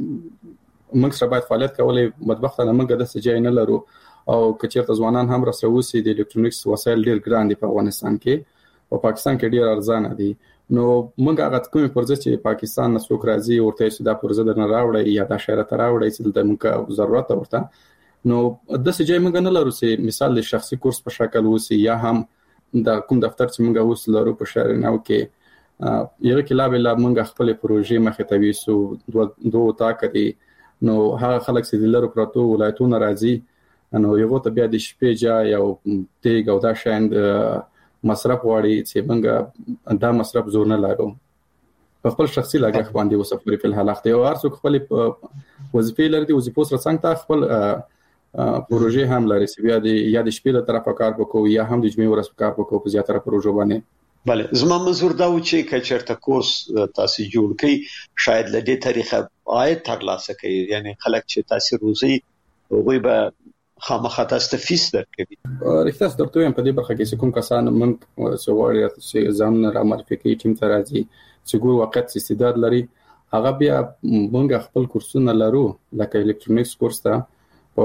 موږ سره باید فعالیت کولای، بدبختانه موږ د سجای نه لرو، او کچېرته ځوانان هم راسره وسی د الکترونیکس وسایل ډیر ګران دي په افغانستان کې او پاکستان کې ډیر ارزانه دي. نو موږ هغه کومې پروژې چې پاکستان نه څوک راځي ورته چې دا پروژه درنه راوړي یا دا شهر ته راوړي چې د موږ ضرورت ورته، نو د سجای موږ نه لرو چې مثال د شخصي کورس په شکل وسی یا هم د کوم دفتر چې موږ اوس لرو په شهر نو کې یو کې لا بل موږ خپل پروژې مخه ته ویسو دوه تا کړي. نو هغه خلک چې د لرو پروتو ولایتونو راځي، نو یو ته بیا د شپې جای او تیګ او دا شاند مصرف وړي چې موږ دا مصرف زور نه لرو. په خپل شخصي لګښت باندې وسفري په حال اخته او هر څوک خپل وظیفې لري، د وظیفو سره څنګه خپل پروژې هم لري چې بیا د یا د شپې له طرفه کار وکړو یا هم د جمعې ورځ کار وکړو په زیاتره پروژو باندې. بله، زما منظور دا و چې کچرته کورس تاسو جوړ کړئ شاید له دې طریقه عاید ترلاسه کړئ، یعنی خلک چې تاسو روزي هغه به خامخا تاسو ته فیس درکوي. رښتیا درته هم په دې برخه کې کوم کسان من سوالي چې ځان را معرفي ټیم ته راځي چې ګور وخت استعداد لري، هغه بیا موږ خپل کورسونه لرو، لکه الکترونیکس کورس ته په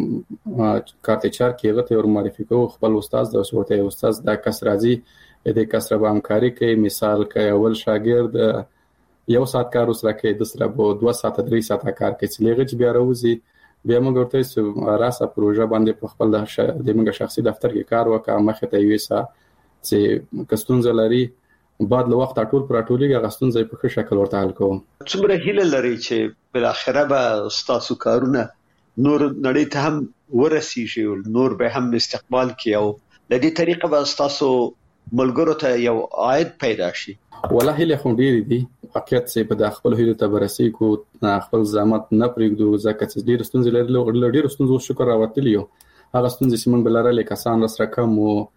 کارتچار کې هغه ته ور معرفي کوو خپل استاد د وسوته استاد دا کس راځي د کس سره به همکاري کوي. مثال کې اول شاګرد یو ساعت کار وسره کوي، د سره به دوه ساعت درې ساعت کار کوي، چې لږه بیا راوځي بیا موږ ورته راسه پروژه باندې په خپل د موږ شخصي دفتر کې کار وکړه، مخه ته ویسا چې کستون زلري بعد له وخت ټول پر ټولې غستون ځای په ښه شکل ورته حل کوم. څومره هیله لري چې بل اخره به تاسو کارونه نور نړۍ ته هم ورسیږي، نور به هم استقبال کوي او د دې طریقه به تاسو ملګرو ته یو عاید پیدا شي؟ والله له خو ډیر دي حقیقت چې په خپل هیله ته برسي کو خپل زحمت نه پرېږدو، ځکه چې ډیر ستونزې لري، ډیر ستونزې شکر راوتلی یو هغه ستونزې چې موږ بلاره کسان سره کوم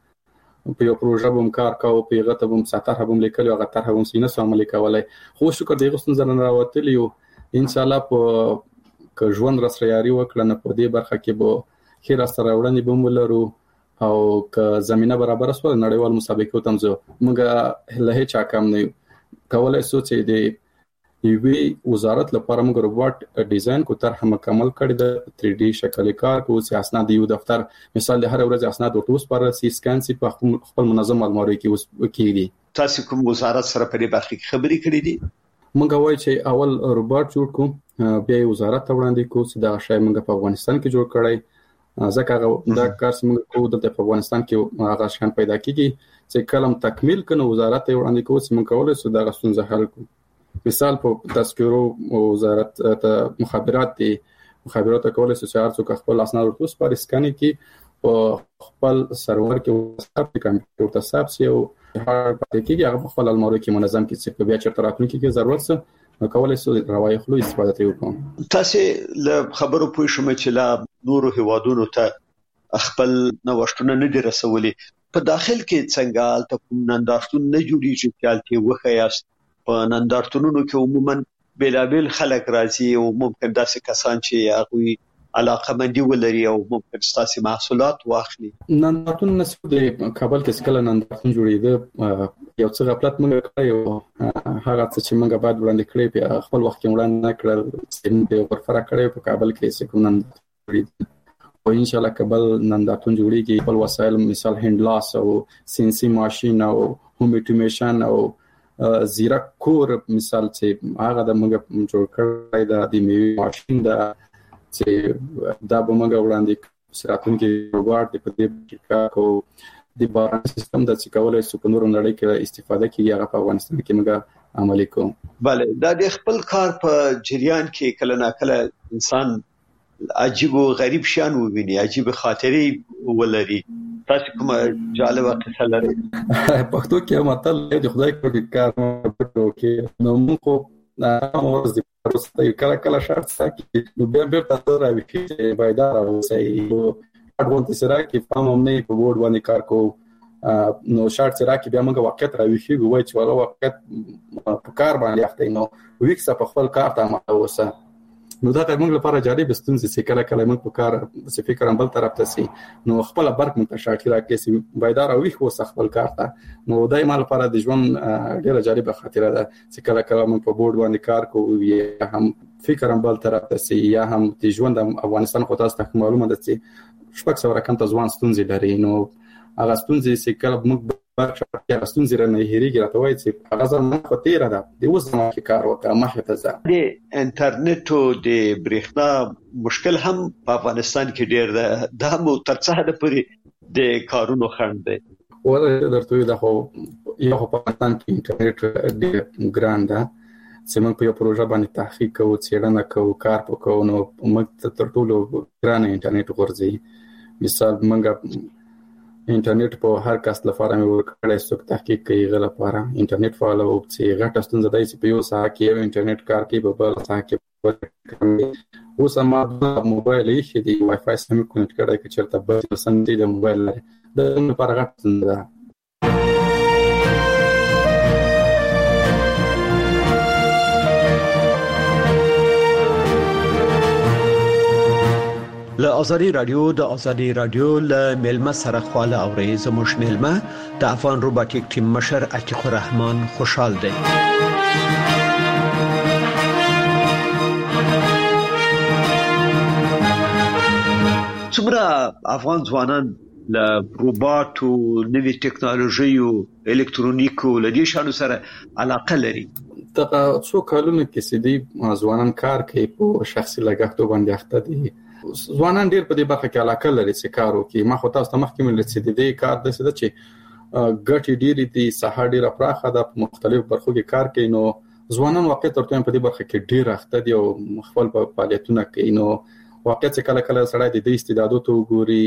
په یو پروژه بم کار کاوه، په هغه ته بم ساتره هم لیکل او هغه طرح هم سینه سم لیکولای، خو شکر دغه ستونزې نه راوتلی یو. ان شاء الله په که ژوند راسره یاري وکړه نه په دې برخه کې به خیر سره وړاندې بم ولرو او که زمينه برابر سو نړیوال مسابقې ته مزه موږ له هیڅ کم نه کولای سو چې د یوې وزارت لپاره موږ روبوټ ډیزاین کو طرح مکمل کړی د تھری ډي شکل کار کو چې اسناد یو دفتر مثال د هر ورځ اسناد اوټوس پر سی سکان سی په خپل منظم الماري کې اوس کېږي. تاسو کوم وزارت سره په دې برخه کې خبرې کړې دي؟ موږ وایو چې اول روبوټ جوړ کوم، بیا وزارت ته وړاندې کو چې دا شای موږ په افغانستان کې جوړ کړی، ځکه دا کار چې موږ کوو د افغانستان کې هغه شان پیدا کیږي چې کلم تکمیل کنه وزارت ته وړاندې کوو چې موږ کولای شو دا غوښتنه حل کړو. مثال په تذکرو وزارت ته مخابرات دي، مخابرات کولای شي چې هر څوک خپل اسناد ورته پر اسکان کې په خپل سرور کې وساب د کمپیوټر ته حساب سي او هر پاتې کېږي هغه خپل المارو کې منظم کې چې بیا چیرته راتلونکي کې ضرورت څه کولای شو روایي خلو استفاده وکړو. تاسو له خبرو پوه شوم چې لا نورو هوادونو ته خپل نوښتونه نه دي رسولي، په داخل کې څنګه ته کوم نندارتون نه جوړیږي چې الته وخیاست؟ په نندارتونونو کې عموما بیلابل خلک راځي او ممکن داسې کسان چې هغه علاقه مندي ولري او ممکن ستاسو محصولات واخلي. نندارتون نسو د کابل کې څکل نندارتون جوړیده یو څه غفلت موږ کړی او هغه چې موږ بعد وړاندې کړی په خپل وخت کې وړاندې کړل چې د ورفره کړی په کابل کې چې کوم نندارتون جوړیده او ان شاء الله کابل نندارتون جوړیږي. خپل وسایل مثال هند لاس او سینسي ماشين او هوم اټومیشن او زیرک کور مثال چې هغه د موږ جوړ کړی دا د میوې ماشين دا چې دا به موږ وړاندې سراتونکو روباټ د پدې کې کو د باران سیستم د چې کولای شي په نورو نړۍ کې استفاده کیږي هغه په افغانستان کې موږ عملي کوو. بله دا د خپل کار په جریان کې کله نا کله انسان عجیب او غریب شان وویني، عجیب خاطرې ولري. تاسو کومه جالبه قصه لرئ؟ پښتو کې متل دی خدای کوي کار مو کې نو موږ نه مورز دي پروسته کله کله شرط ساتي نو بیا بیا تاسو راوي چې بایدار اوسئ. اډوانټیج سره کې فهم هم نه په بورډ باندې کار کو نو شرط سره کې بیا موږ واقعیت راوي شي وای چې ولا واقعیت په کار باندې اخته نو ویکس په خپل کار ته متوسه نو دا موږ لپاره جالب ستونزې چې کله کله موږ په کار څه فکر هم بل طرف ته سي نو خپل برک موږ شاکي راکې سي بایدار او ویخ وس خپل کار ته نو دایمه لپاره د ژوند ډیره جالب خاطره ده چې کله کله موږ په بورډ باندې کار کوو یا هم فکر هم بل طرف ته سي یا هم د ژوند افغانستان خو تاسو ته معلومه ده چې شپږ سو رقم ته ځوان ستونزې لري نو هغه ستونزې چې کله موږ برخه ستونزې رانه هېریږي راته وایي چې هغه ځم په تیر ده د اوس زموږ کار وکړه مخه ته ځه. د انټرنیټ او د برېښنا مشکل هم په افغانستان کې ډیر ده، دا مو ترڅه ده پرې د کارونو خنډ دی. ولې درته دا خو یو په افغانستان کې انټرنیټ ډیر ګران ده چې موږ په یو پروژه باندې تحقیق کوو، څېړنه کوو، کار وکړو نو موږ تر ټولو ګران انټرنیټ غورځي. مثال موږ انټرنیټ په هر کس لپاره مې ورکړی څوک تحقیق کوي غل لپاره انټرنیټ فعال او چې غټه ستونزه ده چې په یو ساعت کې یو انټرنیټ کار کوي په بل ساعت کې اوس ما موبایل یې دی وای فای سم کونیکټ کړی چې چرته به سندې د موبایل د لپاره غټه ستونزه ده. له ازادي رادیو د ازادي رادیو له ملما سره خواله اوري زموږ ملما د افغان روباټیک ټیم مشر عتیق الرحمن خوشحال دی. څومره افغان ځوانان له روباټو، نوې ټکنالوژي او الکترونیکو لدې شانو سره علاقه لري؟ دا څو کلونه کې سیدي ځوانان کار کوي په شخصي لګښتو باندې اخته دي. ځوانان ډیر په دې برخه کې علاقه لري چې کار وکړي. ما خو تاسو ته مخکې مل چې د دې کار د څه چې ګټي ډیری دي ساحه ډیره پراخه ده په مختلفو برخو کې کار کوي نو ځوانان واقعا ترته په دې برخه کې ډیر اخته دي او خپل په فعالیتونه کوي نو واقعا چې کله کله سړی د دې استعدادو ته وګوري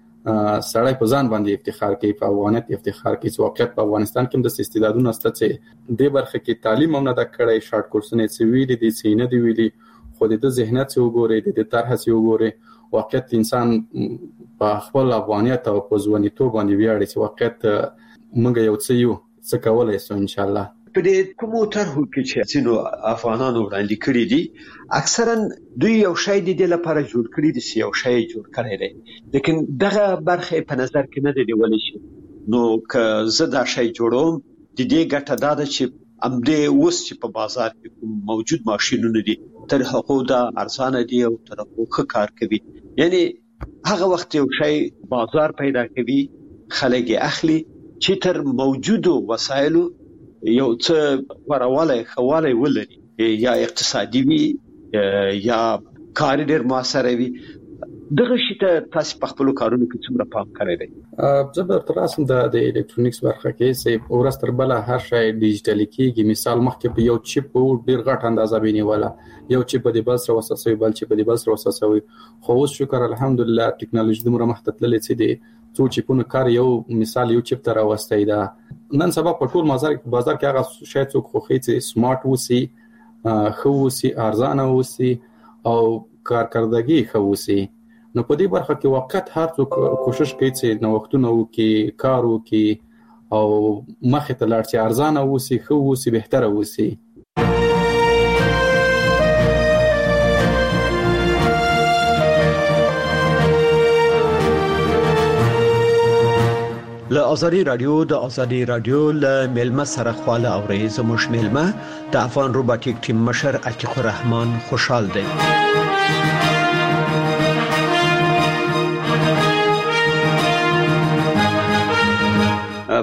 سړی په ځان باندې افتخار کوي، په افغانیت افتخار کوي چې واقعا په افغانستان کې د استعدادونو ست چې د برخه کې تعلیم هم نه د کړی شارټ کورسونه چې ویلي دي چې نه دی ویلي خو د ذهنیت څخه وګوري د طرح څخه وګوري واقعیت انسان په خپل افغانیت او په ځوانیتوب باندې ویاړي چې واقعیت موږ یو څه یو څه کولای شو ان شاء الله. په دې کومو طرحو کې چې څنو افغانانو وړاندې کړی دي اکثرا دوی یو شی د لپاره جوړ کړی دي چې یو شی جوړ کړی دی لیکن دغه برخه په نظر کې نه دی ولې شي نو که زه دا شی جوړوم د دې ګټه دا ده چې ام دې اوس چې په بازار کې موجود ماشينونه دي تر هغه دا ارزانه دي او تر هغه کار کوي یعنی هغه وخت یو شی بازار پیدا کوي خلک یې اخلي چې تر موجودو وسایلو یو څه ورواله خواله ولري یا اقتصادي وي یا کار ډېر موثر وي. دغه شی ته تاسو په خپل کارونو کې څومره پام کوئ؟ زبر تر اسم د الکترونیکس برخه کې سه اورستر بل هر شی ډیجیټل کېږي. مثال مخکې په یو چیپ او ډیر غټ اندازه بینیواله یو چیپ د بل سره وساسوي بل چیپ د بل سره وساسوي خو اوس شکر الحمدلله ټکنالوژي دومره مختلفه لې دي څو چیپونه کار یو مثال یو چیپ تر واستای دا نن سبا په ټول بازار بازار کې هغه شی څوک خو خېته سمارټ وسی خو وسی ارزانه وسی او کارکردګي خو وسی نو په دې برخه کې وخت هر څوک کوشش کوي چې نو وختونه وکي کار وکي او مخه ته لاړ چې ارزانه وسی خو وسی بهتره وسی. له ازادي رادیو د ازادي رادیو له ملما سره خواله اوري زموږ ملما د افغان روباټیک ټیم مشر عتیق الرحمن خوشحال دی.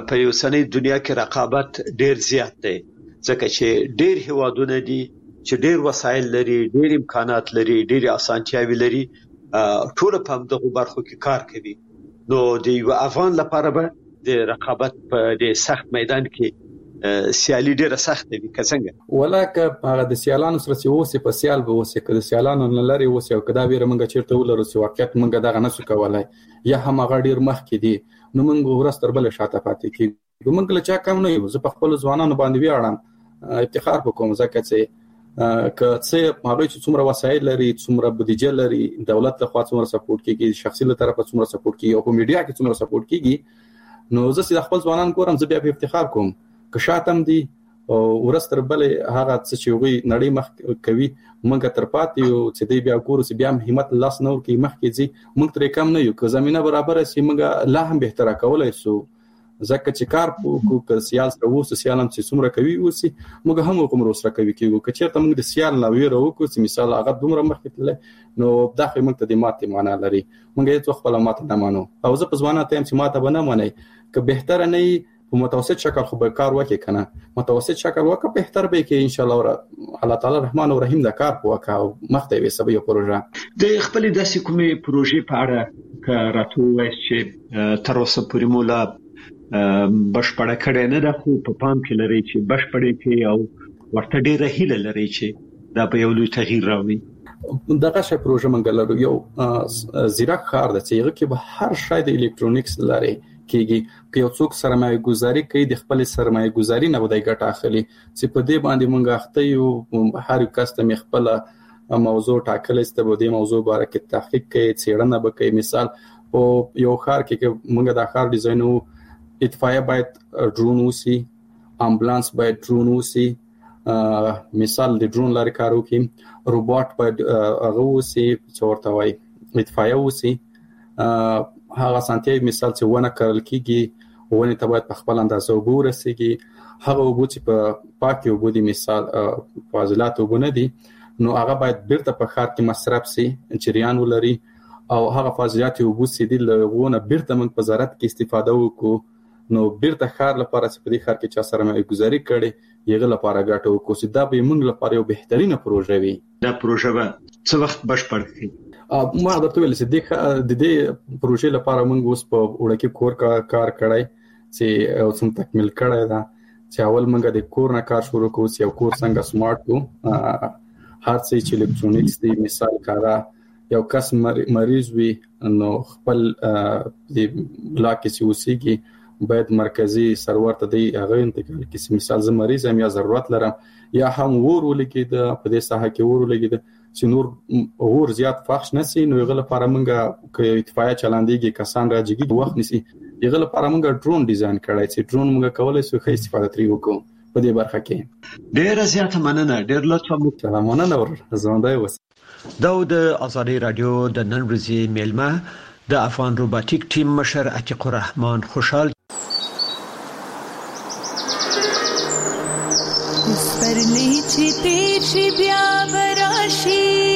په اوسنۍ دنیا کې رقابت ډیر زیات دی ځکه چې ډیر هیوادونه دي چې ډیر وسایل لري ډیر امکانات لري ډیر اسانتیاوي لري ټول په دغه برخو کې کار کوي نو د یو افغان لپاره به د رقابت په دې سخت میدان کې سیالي ډیره سخت وي که څنګه ولکه هغه د سیالانو سره چې اوسې په سیال به اوسې که د سیالانو نه لري اوسې او کدا ویره منګه چیرته ولرو چې واقعیت منګه دغه نسو کولای یا هم هغه ډیر مخ کې دي نو منګه ورستر بل شاته پاتې کی منګه چا کم نه یو زه په خپل ځوانانو باندې ویاړم افتخار وکوم ځکه چې که څه هغه چې څومره وسایل لري څومره بودیجه لري دولت له خوا څومره سپورټ کیږي شخصي له طرفه څومره سپورټ کیږي او په میډیا کې څومره سپورټ کیږي نو زه چې خپل ځوانان ګورم زه بیا په افتخار کوم که شاتم دي او ورستر بل هغه څه چې وي نړۍ مخ کوي موږ تر پاتې یو چې دی بیا ګورو چې بیا همت لاس نور کې مخ کې ځي موږ ترې کم نه یو که زمينه برابر شي موږ لا هم بهتره کولای شو ځکه چې کار کو که سیال سره وو سیالم چې څومره کوي وسی موږ هم کوم سره کوي کیږي که چیرته موږ د سیال لا ویره وکړو چې مثال هغه دومره مخ کې تل نو داخله موږ ته د ماته معنا لري موږ هیڅ خپل ماته نه مانو او زه په ځوانه تیم چې ماته بنه مانی که بهتره نه په متوسط شکل خو به کار وکړي کنه متوسط شکل وکړه بهتر به کې ان شاء الله الله تعالی رحمان او رحیم دا کار وکړه مخته وي سبا یو پروژه د خپل داسې کومې پروژې په اړه ک راتو وایي چې تر اوسه پورې مولا بشپړه کړي نه ده خو په پام کې لري چې بشپړه کې او ورته ډیره هیله لري چې دا به یو لوی تغییر راوړي دغه شی پروژه منګلرو یو زیرک خار د چیرې کې به هر شای د الکترونیکس لري کېږي که یو څوک سرمایه گذاري کوي د خپل سرمایه گذاري نه ودی ګټه اخلي چې په دې باندې مونږ اخته یو هر کس ته خپل موضوع ټاکل است په دې موضوع باره کې تحقیق کوي څېړنه وکړي مثال او یو خار کې مونږ د خار ډیزاینو اطفائیه باید ډرون وسی امبولانس باید ډرون وسی مثال د ډرون لاري کارو کې روبوټ باید هغه وسی څورته وای اطفائیه وسی هغه سانتي مثال چې ونه کړل کیږي ونه ته باید په خپل اندازه وګورسيږي هغه وبو چې په پاکي وبو دي مثال فاضلات وبونه دي نو هغه باید بیرته په خار کې مصرف سي چریان ولري او هغه فاضلات وبو سي دي لغونه بیرته من په زراعت کې استفاده وکړو نو بیرته خار لپاره چې په دې خار کې چا سره مې گزاري کړي یغه لپاره ګټه وکړو چې دا به موږ لپاره یو بهترینه پروژه وي دا پروژه به څه وخت بشپړ کړي ما درته ویل چې د دې پروژې لپاره موږ اوس په وړکې کور کار کړای چې اوسم تکمیل کړای دا چې اول موږ د کور نه کار شروع کوو چې یو کور څنګه سمارټ کو هر څه چې الکترونیکس دی مثال کارا یو کس مریض وي نو خپل د بلاک کې اوسېږي باید مرکزی سرور ته دی هغه انتقال کې مثال زه مریض یم یا ضرورت لرم یا هم ور ولګي د په دې ساحه کې ور ولګي چې نور اور زیات فحش نسی نو یغه لپاره مونږه ک اتفاقه چلاندېږي کسان راځي وخت نسی یغه لپاره مونږه ډرون ډیزاین کړای چې ډرون مونږه کولای شو ښه استفاده تری وکړو په دې برخه کې ډیر زیات مننه ډیر لطفا مو مننه ور زوندای وس دا د ازادي رادیو د نن ورځې میلمه د افغان روباتیک ټیم مشر عتیق الرحمن خوشحال سپرلی چې تیر شي بیا براشي